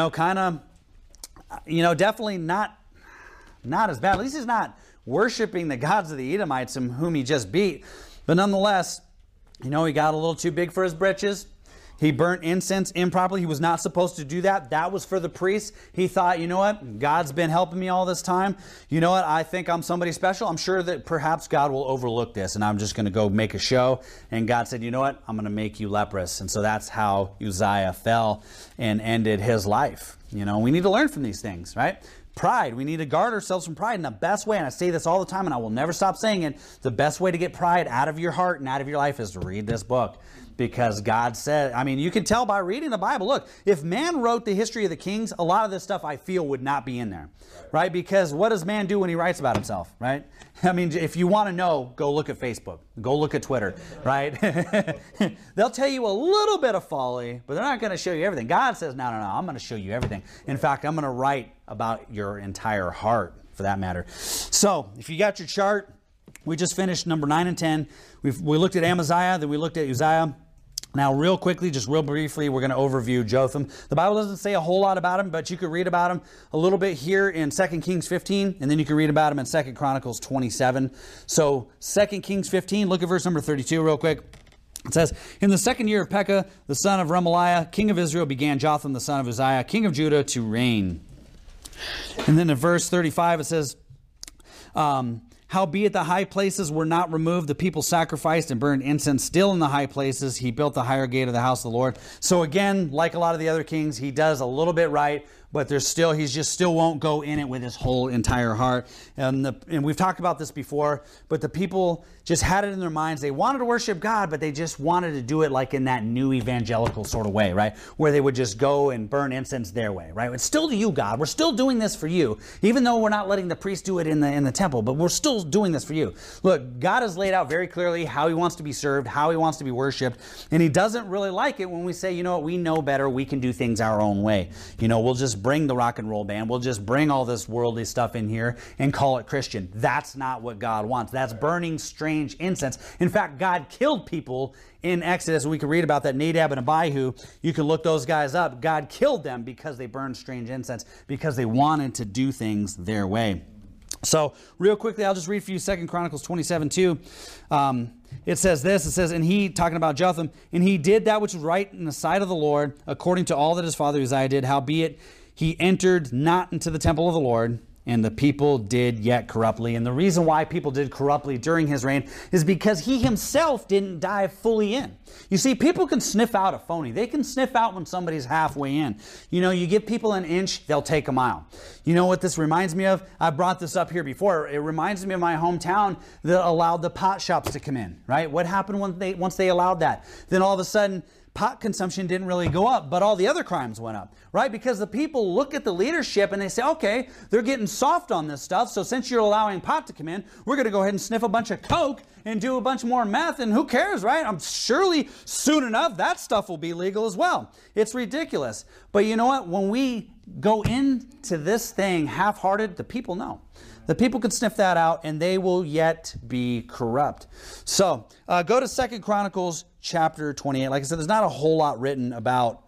definitely not as bad. At least he's not worshiping the gods of the Edomites whom he just beat. But nonetheless, he got a little too big for his britches. He burnt incense improperly. He was not supposed to do that. That was for the priests. He thought, you know what? God's been helping me all this time. You know what? I think I'm somebody special. I'm sure that perhaps God will overlook this, and I'm just going to go make a show. And God said, you know what? I'm going to make you leprous. And so that's how Uzziah fell and ended his life. We need to learn from these things, right? Pride. We need to guard ourselves from pride. And the best way, and I say this all the time, and I will never stop saying it, the best way to get pride out of your heart and out of your life is to read this book. because God said, I mean, you can tell by reading the Bible. Look, if man wrote the history of the kings, a lot of this stuff I feel would not be in there, right? Because what does man do when he writes about himself, right? I mean, if you want to know, go look at Facebook, go look at Twitter, right? They'll tell you a little bit of folly, but they're not going to show you everything. God says, no, I'm going to show you everything. In fact, I'm going to write about your entire heart, for that matter. So, if you got your chart, we just finished number 9 and 10. We looked at Amaziah, then we looked at Uzziah. Now, real quickly, just real briefly, we're going to overview Jotham. The Bible doesn't say a whole lot about him, but you could read about him a little bit here in 2 Kings 15, and then you can read about him in 2 Chronicles 27. So, 2 Kings 15, look at verse number 32 real quick. It says, in the second year of Pekah, the son of Remaliah, king of Israel, began Jotham, the son of Uzziah, king of Judah, to reign. And then in verse 35, it says, howbeit the high places were not removed, the people sacrificed and burned incense still in the high places. He built the higher gate of the house of the Lord. So again, like a lot of the other kings, he does a little bit right, but he just still won't go in it with his whole entire heart. And we've talked about this before, but the people just had it in their minds. They wanted to worship God, but they just wanted to do it like in that new evangelical sort of way, right? Where they would just go and burn incense their way, right? It's still to you, God. We're still doing this for you, even though we're not letting the priest do it in the temple, but we're still doing this for you. Look, God has laid out very clearly how he wants to be served, how he wants to be worshiped, and he doesn't really like it when we say, you know what, we know better, we can do things our own way. You know, we'll just bring the rock and roll band, we'll just bring all this worldly stuff in here and call it Christian. That's not what God wants. That's burning strange incense. In fact, God killed people in Exodus. We can read about that, Nadab and Abihu. You can look those guys up. God killed them because they burned strange incense, because they wanted to do things their way. So, real quickly, I'll just read for you 2 Chronicles 27:2. It says this, it says, and he, talking about Jotham, and he did that which was right in the sight of the Lord, according to all that his father Uzziah did, howbeit he entered not into the temple of the Lord, and the people did yet corruptly. And the reason why people did corruptly during his reign is because he himself didn't dive fully in. You see, people can sniff out a phony. They can sniff out when somebody's halfway in. You know, you give people an inch, they'll take a mile. You know what this reminds me of? I brought this up here before. It reminds me of my hometown that allowed the pot shops to come in, right? What happened once they allowed that? Then all of a sudden, pot consumption didn't really go up, but all the other crimes went up, right? Because the people look at the leadership and they say, okay, they're getting soft on this stuff, so since you're allowing pot to come in, we're going to go ahead and sniff a bunch of coke and do a bunch more meth, and who cares, right? I'm surely soon enough that stuff will be legal as well. It's ridiculous. But you know what? When we go into this thing half-hearted, the people know. The people can sniff that out, and they will yet be corrupt. So, go to 2 Chronicles chapter 28. Like I said, there's not a whole lot written about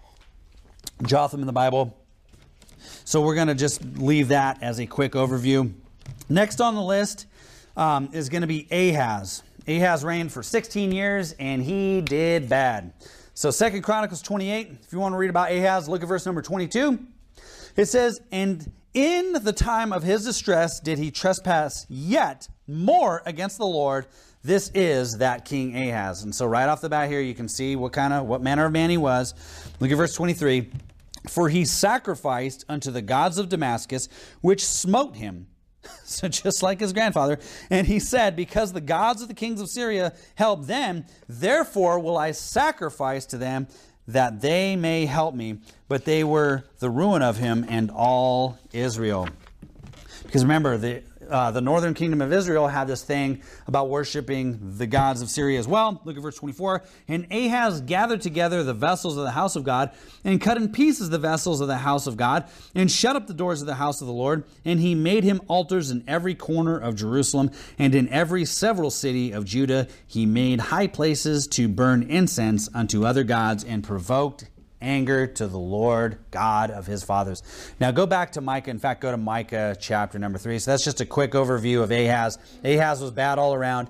Jotham in the Bible. So we're going to just leave that as a quick overview. Next on the list is going to be Ahaz. Ahaz reigned for 16 years, and he did bad. So 2 Chronicles 28, if you want to read about Ahaz, look at verse number 22. It says, and in the time of his distress did he trespass yet more against the Lord. This is that King Ahaz. And so right off the bat here, you can see what manner of man he was. Look at verse 23. For he sacrificed unto the gods of Damascus, which smote him. So just like his grandfather. And he said, because the gods of the kings of Syria help them, therefore will I sacrifice to them, that they may help me. But they were the ruin of him and all Israel. Because remember, the northern kingdom of Israel had this thing about worshiping the gods of Syria as well. Look at verse 24. And Ahaz gathered together the vessels of the house of God, and cut in pieces the vessels of the house of God, and shut up the doors of the house of the Lord. And he made him altars in every corner of Jerusalem, and in every several city of Judah. He made high places to burn incense unto other gods, and provoked anger to the Lord God of his fathers. Now go back to Micah. In fact, go to Micah chapter number 3. So that's just a quick overview of Ahaz. Ahaz was bad all around.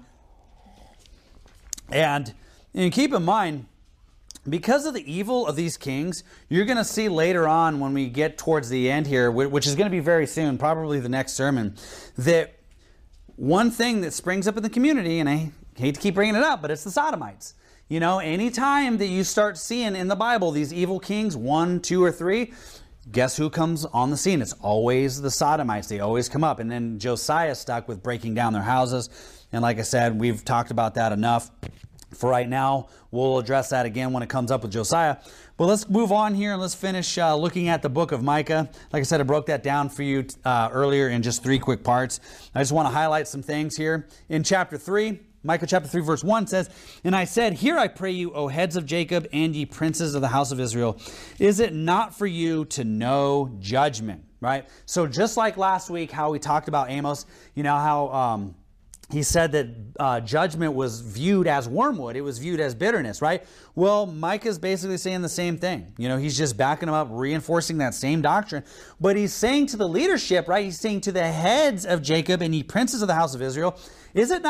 And keep in mind, because of the evil of these kings, you're going to see later on when we get towards the end here, which is going to be very soon, probably the next sermon, that one thing that springs up in the community, and I hate to keep bringing it up, but it's the Sodomites. You know, anytime that you start seeing in the Bible these evil kings, 1, 2, or 3, guess who comes on the scene? It's always the Sodomites. They always come up. And then Josiah stuck with breaking down their houses. And like I said, we've talked about that enough. For right now, we'll address that again when it comes up with Josiah. But let's move on here and let's finish looking at the book of Micah. Like I said, I broke that down for you earlier in just 3 quick parts. I just want to highlight some things here. In chapter 3, Micah chapter 3 verse 1 says, "And I said, Hear I pray you, O heads of Jacob, and ye princes of the house of Israel, is it not for you to know judgment?" Right? So just like last week, how we talked about Amos, you know how he said that judgment was viewed as wormwood. It was viewed as bitterness, right? Well, Micah's basically saying the same thing. You know, he's just backing him up, reinforcing that same doctrine. But he's saying to the leadership, right? He's saying to the heads of Jacob and ye princes of the house of Israel, is it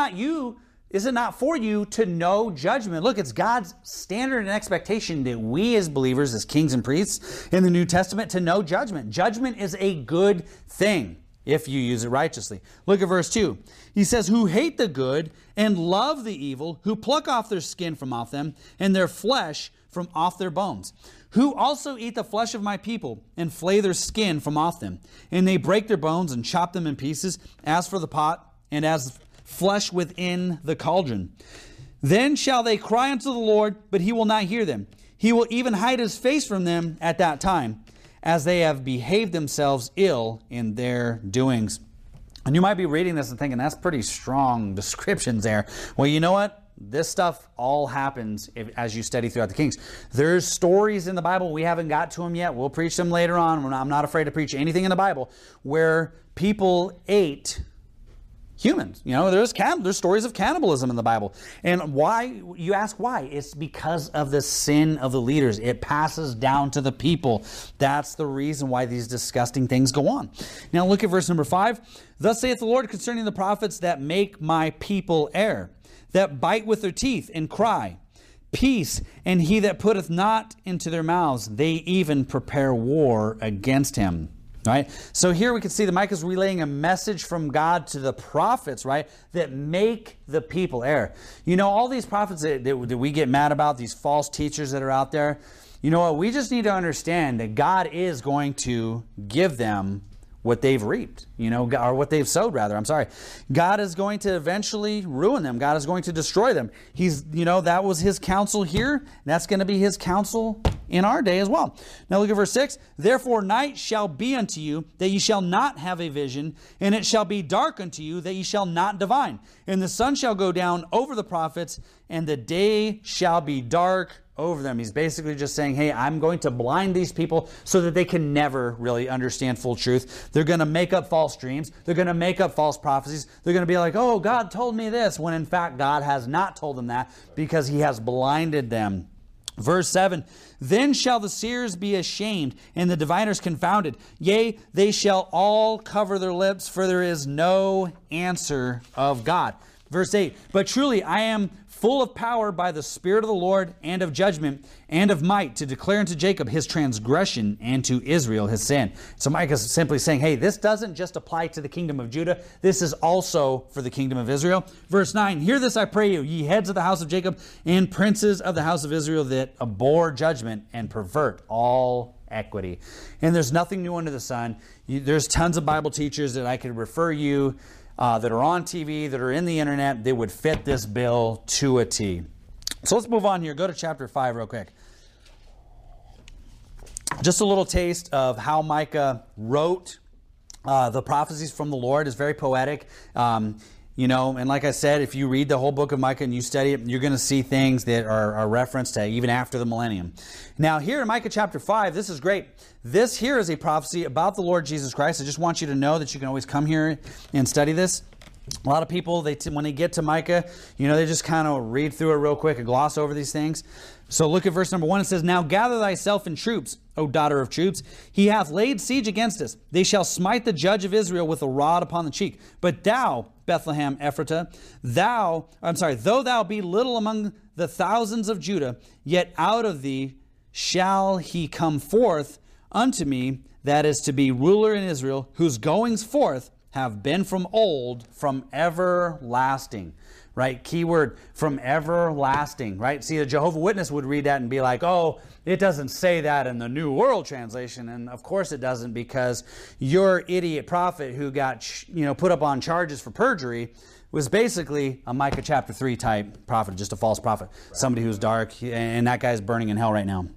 not for you to know judgment? Look, it's God's standard and expectation that we as believers, as kings and priests in the New Testament, to know judgment. Judgment is a good thing if you use it righteously. Look at verse 2. He says, "Who hate the good and love the evil, who pluck off their skin from off them, and their flesh from off their bones. Who also eat the flesh of my people, and flay their skin from off them. And they break their bones and chop them in pieces, as for the pot, and as flesh within the cauldron. Then shall they cry unto the Lord, but he will not hear them. He will even hide his face from them at that time, as they have behaved themselves ill in their doings." And you might be reading this and thinking, that's pretty strong descriptions there. Well, you know what? This stuff all happens as you study throughout the Kings. There's stories in the Bible. We haven't got to them yet. We'll preach them later on. I'm not afraid to preach anything in the Bible where people ate humans. You know, there's stories of cannibalism in the Bible. And why? You ask why? It's because of the sin of the leaders. It passes down to the people. That's the reason why these disgusting things go on. Now look at verse number 5. "Thus saith the Lord concerning the prophets that make my people err, that bite with their teeth and cry, Peace, and he that putteth not into their mouths, they even prepare war against him." Right? So here we can see that Micah's relaying a message from God to the prophets, right, that make the people err. You know, all these prophets that we get mad about, these false teachers that are out there, you know what? We just need to understand that God is going to give them what they've reaped, you know, or what they've sowed, rather. I'm sorry. God is going to eventually ruin them. God is going to destroy them. That was his counsel here. That's going to be his counsel in our day as well. Now look at verse 6. "Therefore night shall be unto you, that ye shall not have a vision, and it shall be dark unto you, that ye shall not divine. And the sun shall go down over the prophets, and the day shall be dark over them." He's basically just saying, hey, I'm going to blind these people so that they can never really understand full truth. They're going to make up false dreams. They're going to make up false prophecies. They're going to be like, oh, God told me this, when in fact God has not told them that because he has blinded them. Verse 7, "Then shall the seers be ashamed, and the diviners confounded. Yea, they shall all cover their lips, for there is no answer of God." Verse 8, "But truly I am full of power by the Spirit of the Lord, and of judgment, and of might, to declare unto Jacob his transgression, and to Israel his sin." So Micah's simply saying, hey, this doesn't just apply to the kingdom of Judah. This is also for the kingdom of Israel. Verse 9, "Hear this, I pray you, ye heads of the house of Jacob, and princes of the house of Israel, that abhor judgment, and pervert all equity." And there's nothing new under the sun. There's tons of Bible teachers that I could refer you that are on TV, that are in the internet, they would fit this bill to a T. So let's move on here. Go to chapter 5 real quick. Just a little taste of how Micah wrote the prophecies from the Lord. Is very poetic. And like I said, if you read the whole book of Micah and you study it, you're going to see things that are referenced to even after the millennium. Now here in Micah chapter 5, this is great. This here is a prophecy about the Lord Jesus Christ. I just want you to know that you can always come here and study this. A lot of people, when they get to Micah, they just kind of read through it real quick and gloss over these things. So look at verse number 1. It says, "Now gather thyself in troops, O daughter of troops. He hath laid siege against us. They shall smite the judge of Israel with a rod upon the cheek. But thou, Bethlehem Ephratah, though thou be little among the thousands of Judah, yet out of thee shall he come forth unto me, that is to be ruler in Israel, whose goings forth have been from old, from everlasting." right? Keyword, from everlasting, right? See, a Jehovah's Witness would read that and be like, oh, it doesn't say that in the New World Translation. And of course it doesn't, because your idiot prophet who got, put up on charges for perjury was basically a Micah chapter 3 type prophet, just a false prophet, somebody who's dark, and that guy's burning in hell right now.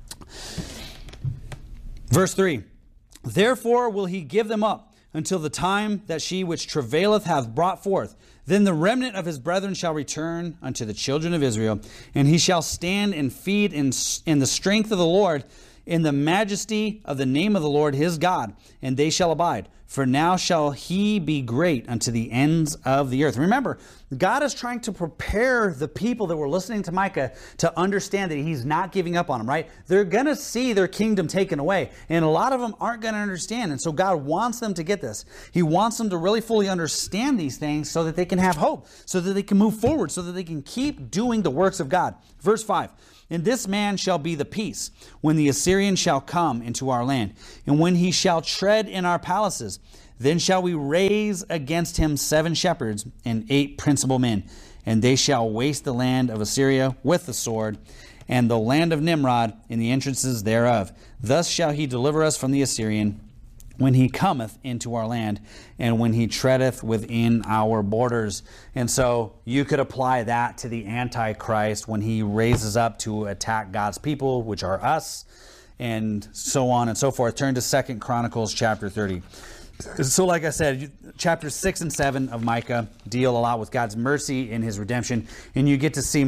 Verse 3, therefore will he give them up until the time that she which travaileth hath brought forth. Then the remnant of his brethren shall return unto the children of Israel, and he shall stand and feed in the strength of the Lord, in the majesty of the name of the Lord his God, and they shall abide. For now shall he be great unto the ends of the earth. Remember, God is trying to prepare the people that were listening to Micah to understand that he's not giving up on them, right? They're going to see their kingdom taken away, and a lot of them aren't going to understand. And so God wants them to get this. He wants them to really fully understand these things so that they can have hope, so that they can move forward, so that they can keep doing the works of God. Verse 5. And this man shall be the peace, when the Assyrian shall come into our land, and when he shall tread in our palaces. Then shall we raise against him 7 shepherds and 8 principal men, and they shall waste the land of Assyria with the sword, and the land of Nimrod in the entrances thereof. Thus shall he deliver us from the Assyrian, when he cometh into our land, and when he treadeth within our borders. And so you could apply that to the Antichrist when he raises up to attack God's people, which are us, and so on and so forth. Turn to 2 Chronicles chapter 30. So like I said, chapters 6 and 7 of Micah deal a lot with God's mercy and his redemption, and you get to see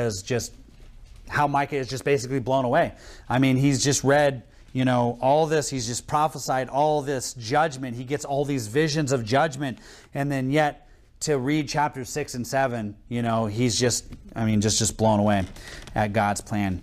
how Micah is just basically blown away. I mean, he's just read all this, he's just prophesied all this judgment. He gets all these visions of judgment. And then yet to read chapters 6 and 7, he's just blown away at God's plan.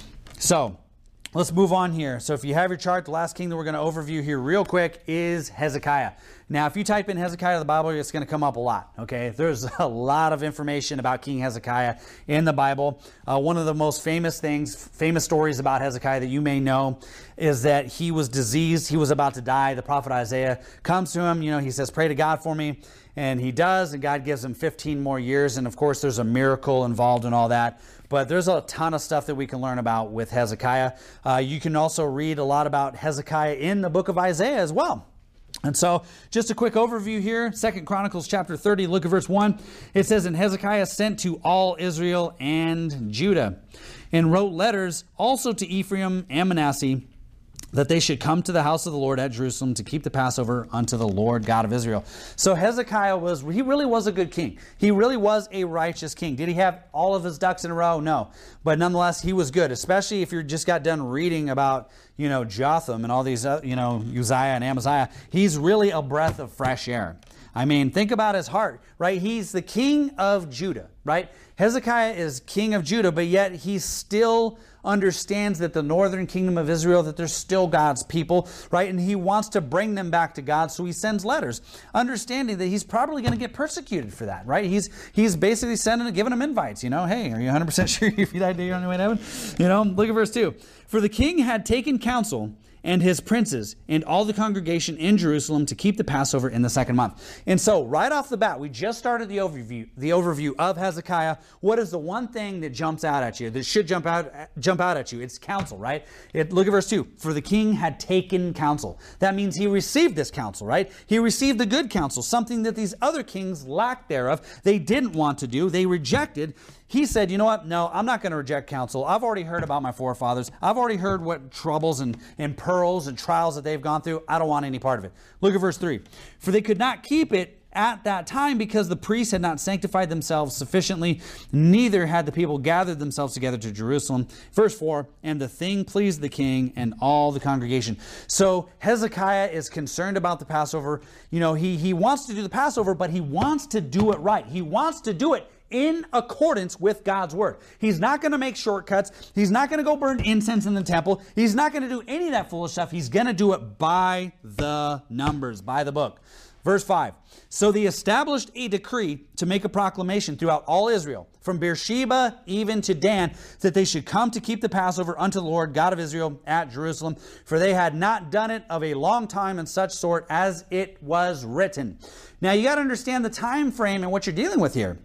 So let's move on here. So if you have your chart, the last king that we're going to overview here real quick is Hezekiah. Now, if you type in Hezekiah in the Bible, it's going to come up a lot, okay? There's a lot of information about King Hezekiah in the Bible. One of the most famous stories about Hezekiah that you may know is that he was diseased. He was about to die. The prophet Isaiah comes to him. He says, pray to God for me. And he does, and God gives him 15 more years. And of course, there's a miracle involved in all that. But there's a ton of stuff that we can learn about with Hezekiah. You can also read a lot about Hezekiah in the book of Isaiah as well. And so just a quick overview here, 2 Chronicles chapter 30, look at verse 1. It says, and Hezekiah sent to all Israel and Judah, and wrote letters also to Ephraim and Manasseh, that they should come to the house of the Lord at Jerusalem to keep the Passover unto the Lord God of Israel. So Hezekiah he really was a good king. He really was a righteous king. Did he have all of his ducks in a row? No. But nonetheless, he was good, especially if you just got done reading about, Jotham and all these, Uzziah and Amaziah. He's really a breath of fresh air. I mean, think about his heart, right? He's the king of Judah, right? Hezekiah is king of Judah, but yet he still understands that the northern kingdom of Israel, that they're still God's people, right? And he wants to bring them back to God, so he sends letters, understanding that he's probably going to get persecuted for that, right? He's basically giving them invites, hey, are you 100% sure if you died you're on your way to heaven? Look at verse 2. For the king had taken counsel, and his princes, and all the congregation in Jerusalem to keep the Passover in the 2nd month. And so, right off the bat, we just started the overview of Hezekiah. What is the one thing that jumps out at you, that should jump out at you? It's counsel, right? Look at verse 2. For the king had taken counsel. That means he received this counsel, right? He received the good counsel, something that these other kings lacked thereof. They didn't want to do. They rejected. He said, you know what? No, I'm not going to reject counsel. I've already heard about my forefathers. I've already heard what troubles and pearls and trials that they've gone through. I don't want any part of it. Look at verse 3. For they could not keep it at that time because the priests had not sanctified themselves sufficiently, neither had the people gathered themselves together to Jerusalem. Verse 4, and the thing pleased the king and all the congregation. So Hezekiah is concerned about the Passover. He wants to do the Passover, but he wants to do it right. He wants to do it in accordance with God's word. He's not going to make shortcuts. He's not going to go burn incense in the temple. He's not going to do any of that foolish stuff. He's going to do it by the numbers, by the book. Verse 5, so they established a decree to make a proclamation throughout all Israel, from Beersheba even to Dan, that they should come to keep the Passover unto the Lord God of Israel at Jerusalem, for they had not done it of a long time in such sort as it was written. Now you got to understand the time frame and what you're dealing with here.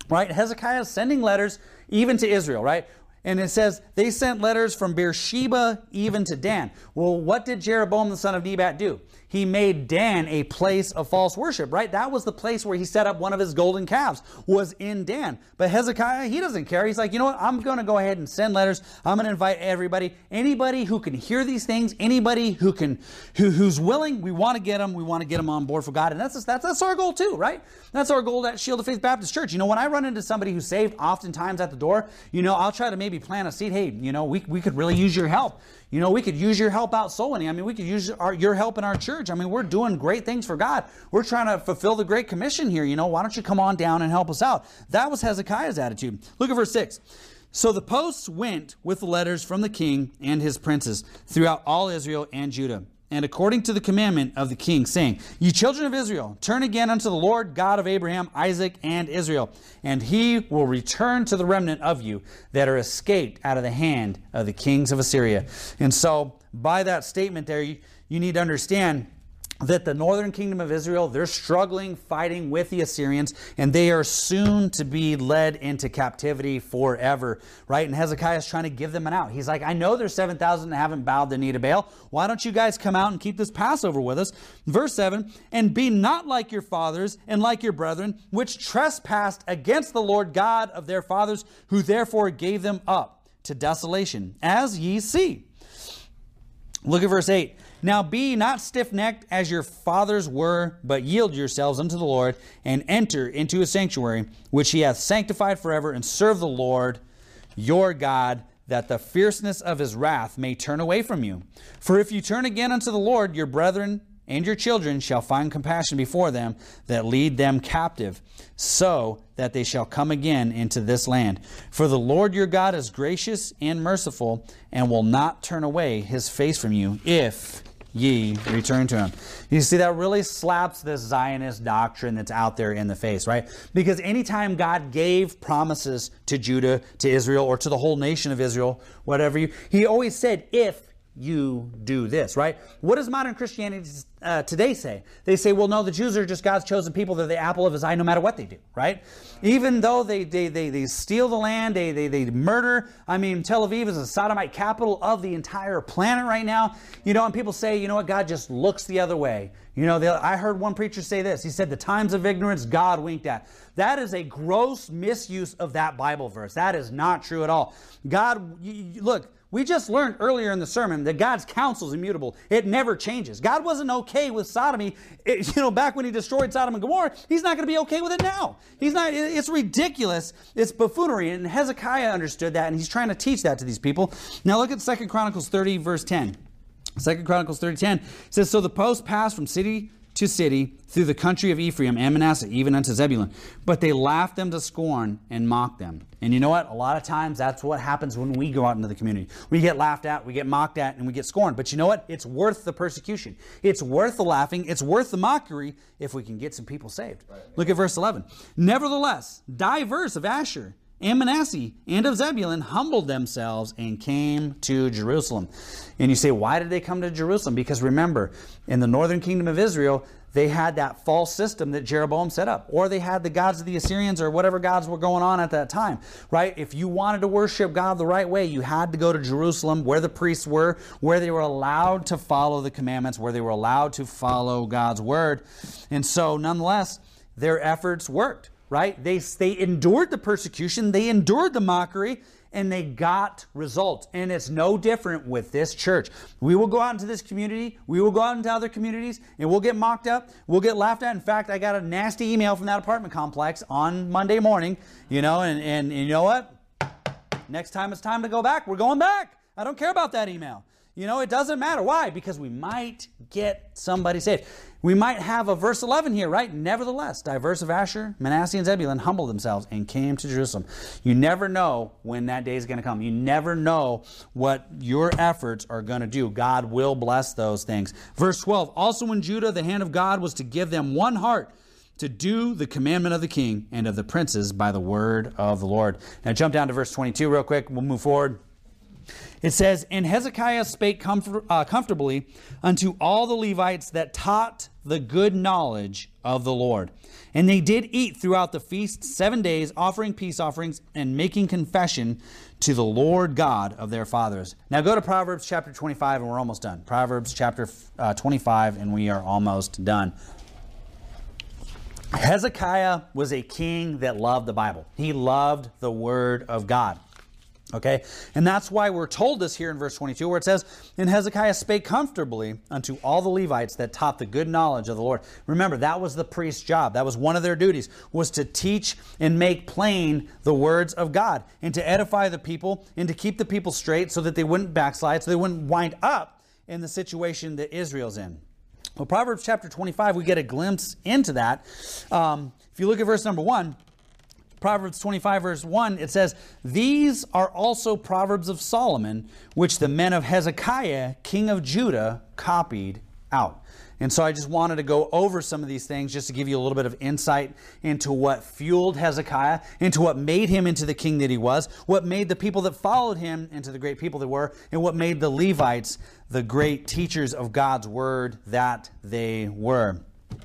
right? Hezekiah is sending letters even to Israel, right? And it says they sent letters from Beersheba even to Dan. Well, what did Jeroboam the son of Nebat do? He made Dan a place of false worship, right? That was the place where he set up one of his golden calves, was in Dan. But Hezekiah, he doesn't care. He's like, you know what? I'm going to go ahead and send letters. I'm going to invite everybody. Anybody who can hear these things, anybody who's willing, we want to get them. We want to get them on board for God. And that's our goal too, right? That's our goal at Shield of Faith Baptist Church. You know, when I run into somebody who's saved, oftentimes at the door, you know, I'll try to maybe plant a seed. Hey, you know, we could really use your help. You know, we could use your help out soul winning. I mean, we could use your help in our church. I mean, we're doing great things for God. We're trying to fulfill the Great Commission here. You know, why don't you come on down and help us out? That was Hezekiah's attitude. Look at verse 6. So the posts went with the letters from the king and his princes throughout all Israel and Judah, and according to the commandment of the king, saying, Ye children of Israel, turn again unto the Lord God of Abraham, Isaac, and Israel, and he will return to the remnant of you that are escaped out of the hand of the kings of Assyria. And so, by that statement there, you need to understand that the northern kingdom of Israel, they're struggling, fighting with the Assyrians, and they are soon to be led into captivity forever, right? And Hezekiah is trying to give them an out. He's like, I know there's 7,000 that haven't bowed the knee to Baal. Why don't you guys come out and keep this Passover with us? Verse 7, and be not like your fathers and like your brethren, which trespassed against the Lord God of their fathers, who therefore gave them up to desolation, as ye see. Look at verse 8. Now be not stiff-necked as your fathers were, but yield yourselves unto the Lord, and enter into his sanctuary, which he hath sanctified forever, and serve the Lord your God, that the fierceness of his wrath may turn away from you. For if you turn again unto the Lord, your brethren and your children shall find compassion before them that lead them captive, so that they shall come again into this land. For the Lord your God is gracious and merciful, and will not turn away his face from you, if ye return to him. You see, that really slaps this Zionist doctrine that's out there in the face, right? Because anytime God gave promises to Judah, to Israel, or to the whole nation of Israel, he always said, if you do this, right? What does modern Christianity today say? They say, well, no, the Jews are just God's chosen people. They're the apple of his eye no matter what they do, right? Even though they steal the land, they murder. I mean, Tel Aviv is a sodomite capital of the entire planet right now. You know, and people say, you know what, God just looks the other way. You know, I heard one preacher say this. He said, the times of ignorance God winked at. That is a gross misuse of that Bible verse. That is not true at all. God, look, we just learned earlier in the sermon that God's counsel is immutable. It never changes. God wasn't okay with sodomy, back when he destroyed Sodom and Gomorrah. He's not going to be okay with it now. He's not. It's ridiculous. It's buffoonery. And Hezekiah understood that, and he's trying to teach that to these people. Now look at 2 Chronicles 30, verse 10. 2 Chronicles 30:10 says, So the post passed from city to city through the country of Ephraim and Manasseh, even unto Zebulun. But they laughed them to scorn and mocked them. And you know what? A lot of times that's what happens when we go out into the community. We get laughed at, we get mocked at, and we get scorned. But you know what? It's worth the persecution. It's worth the laughing. It's worth the mockery if we can get some people saved. Right. Look at verse 11. Nevertheless, divers of Asher and Manasseh and of Zebulun humbled themselves and came to Jerusalem. And you say, why did they come to Jerusalem? Because remember, in the northern kingdom of Israel, they had that false system that Jeroboam set up. Or they had the gods of the Assyrians, or whatever gods were going on at that time, right? If you wanted to worship God the right way, you had to go to Jerusalem, where the priests were, where they were allowed to follow the commandments, where they were allowed to follow God's word. And so, nonetheless, their efforts worked. Right? They endured the persecution, they endured the mockery, and they got results. And it's no different with this church. We will go out into this community, we will go out into other communities, and we'll get mocked up, we'll get laughed at. In fact, I got a nasty email from that apartment complex on Monday morning, and you know what? Next time it's time to go back, we're going back. I don't care about that email. It doesn't matter. Why? Because we might get somebody saved. We might have a verse 11 here, right? Nevertheless, divers of Asher, Manasseh, and Zebulun humbled themselves and came to Jerusalem. You never know when that day is going to come. You never know what your efforts are going to do. God will bless those things. Verse 12, also in Judah, the hand of God was to give them one heart to do the commandment of the king and of the princes by the word of the Lord. Now jump down to verse 22 real quick. We'll move forward. It says, And Hezekiah spake comfortably unto all the Levites that taught the good knowledge of the Lord, And they did eat throughout the feast 7 days, offering peace offerings and making confession to the Lord God of their fathers. Now go to Proverbs chapter 25 and we're almost done. Proverbs chapter 25 and we are almost done. Hezekiah was a king that loved the Bible. He loved the Word of God. Okay, and that's why we're told this here in verse 22 where it says, and Hezekiah spake comfortably unto all the Levites that taught the good knowledge of the Lord. Remember, that was the priest's job. That was one of their duties, was to teach and make plain the words of God and to edify the people and to keep the people straight so that they wouldn't backslide, so they wouldn't wind up in the situation that Israel's in. Well, Proverbs chapter 25, we get a glimpse into that. If you look at verse number 1, Proverbs 25 verse 1, it says, these are also Proverbs of Solomon, which the men of Hezekiah, king of Judah, copied out. And so I just wanted to go over some of these things just to give you a little bit of insight into what fueled Hezekiah, into what made him into the king that he was, what made the people that followed him into the great people that were, and what made the Levites the great teachers of God's word that they were.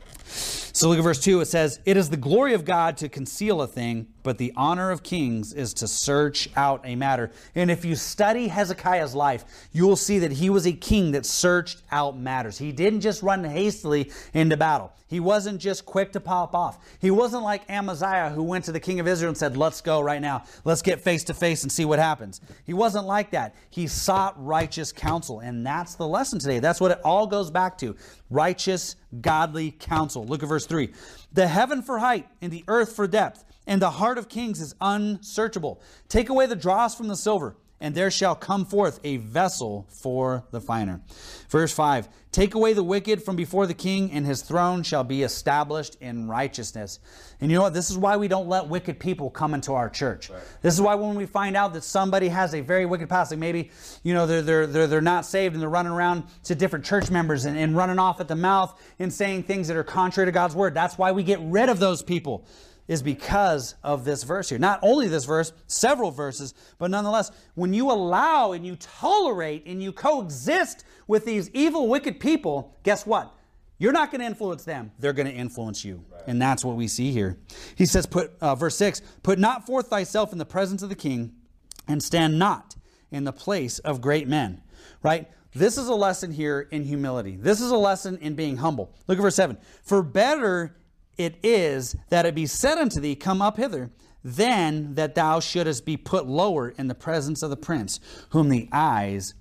So look at verse 2. It says, it is the glory of God to conceal a thing, but the honor of kings is to search out a matter. And if you study Hezekiah's life, you will see that he was a king that searched out matters. He didn't just run hastily into battle. He wasn't just quick to pop off. He wasn't like Amaziah, who went to the king of Israel and said, let's go right now. Let's get face to face and see what happens. He wasn't like that. He sought righteous counsel. And that's the lesson today. That's what it all goes back to. Righteous, godly counsel. Look at verse 3. The heaven for height and the earth for depth, and the heart of kings is unsearchable. Take away the dross from the silver, and there shall come forth a vessel for the finer. Verse 5, take away the wicked from before the king, and his throne shall be established in righteousness. And you know what? This is why we don't let wicked people come into our church. Right. This is why when we find out that somebody has a very wicked past, like maybe, you know, they're not saved and they're running around to different church members and running off at the mouth and saying things that are contrary to God's word. That's why we get rid of those people, is because of this verse here. Not only this verse, several verses, but nonetheless, when you allow and you tolerate and you coexist with these evil, wicked people, guess what? You're not going to influence them. They're going to influence you. Right. And that's what we see here. He says, verse 6, put not forth thyself in the presence of the king, and stand not in the place of great men. Right? This is a lesson here in humility. This is a lesson in being humble. Look at verse 7. For better it is that it be said unto thee, come up hither, than that thou shouldest be put lower in the presence of the prince, whom thine eyes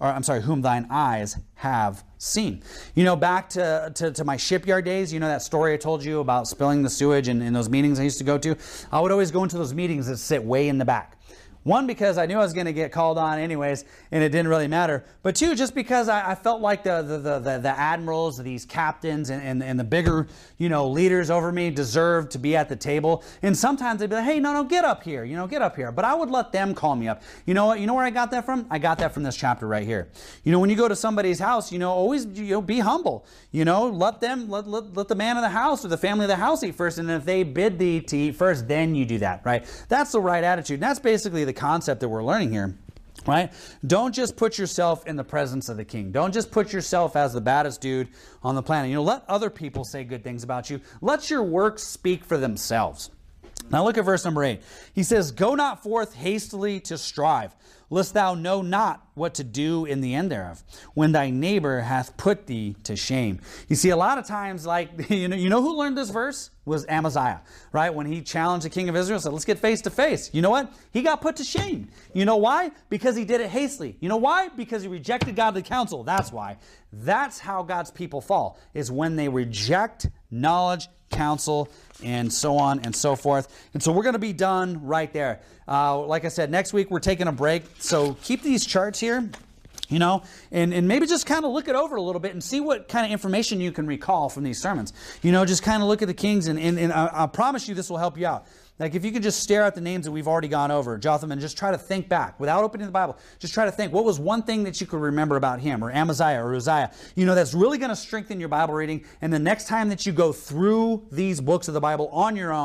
have seen. You know, back to my shipyard days, you know that story I told you about spilling the sewage and those meetings I used to go to? I would always go into those meetings that sit way in the back. One, because I knew I was going to get called on anyways, and it didn't really matter. But two, just because I felt like the admirals, these captains, and the bigger, you know, leaders over me deserved to be at the table. And sometimes they'd be like, hey, no, get up here, you know, get up here. But I would let them call me up. You know what? You know where I got that from? I got that from this chapter right here. You know, when you go to somebody's house, you know, always, you know, be humble. You know, let the man of the house or the family of the house eat first. And if they bid thee to eat first, then you do that, right? That's the right attitude. And that's basically the concept that we're learning here, right? Don't just put yourself in the presence of the king. Don't just put yourself as the baddest dude on the planet. You know, let other people say good things about you. Let your works speak for themselves. Now look at verse number 8. He says, go not forth hastily to strive, lest thou know not what to do in the end thereof, when thy neighbor hath put thee to shame. You see, a lot of times, like, you know who learned this verse? Was Amaziah, right? When he challenged the king of Israel, said, let's get face to face. You know what? He got put to shame. You know why? Because he did it hastily. You know why? Because he rejected godly counsel. That's why. That's how God's people fall, is when they reject knowledge, counsel, and so on and so forth. And so we're going to be done right there. Like I said, next week we're taking a break. So keep these charts here, you know, and maybe just kind of look it over a little bit and see what kind of information you can recall from these sermons. You know, just kind of look at the kings, and I promise you this will help you out. Like if you could just stare at the names that we've already gone over, Jotham, and just try to think back without opening the Bible. Just try to think, what was one thing that you could remember about him or Amaziah or Uzziah? You know, that's really going to strengthen your Bible reading. And the next time that you go through these books of the Bible on your own,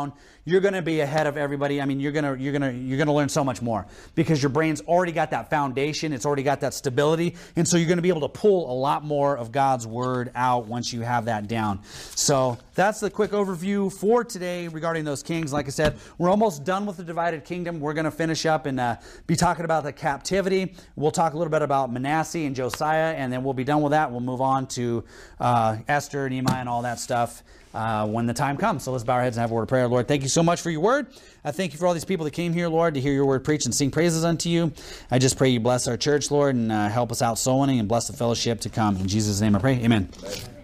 you're going to be ahead of everybody. I mean, you're going to learn so much more because your brain's already got that foundation. It's already got that stability. And so you're going to be able to pull a lot more of God's word out once you have that down. So that's the quick overview for today regarding those kings. Like I said, we're almost done with the divided kingdom. We're going to finish up and be talking about the captivity. We'll talk a little bit about Manasseh and Josiah, and then we'll be done with that. We'll move on to Esther, Nehemiah, and all that stuff when the time comes. So let's bow our heads and have a word of prayer. Lord, thank you so much for your word. I thank you for all these people that came here, Lord, to hear your word preached and sing praises unto you. I just pray you bless our church, Lord, and help us out soul winning and bless the fellowship to come. In Jesus' name I pray. Amen.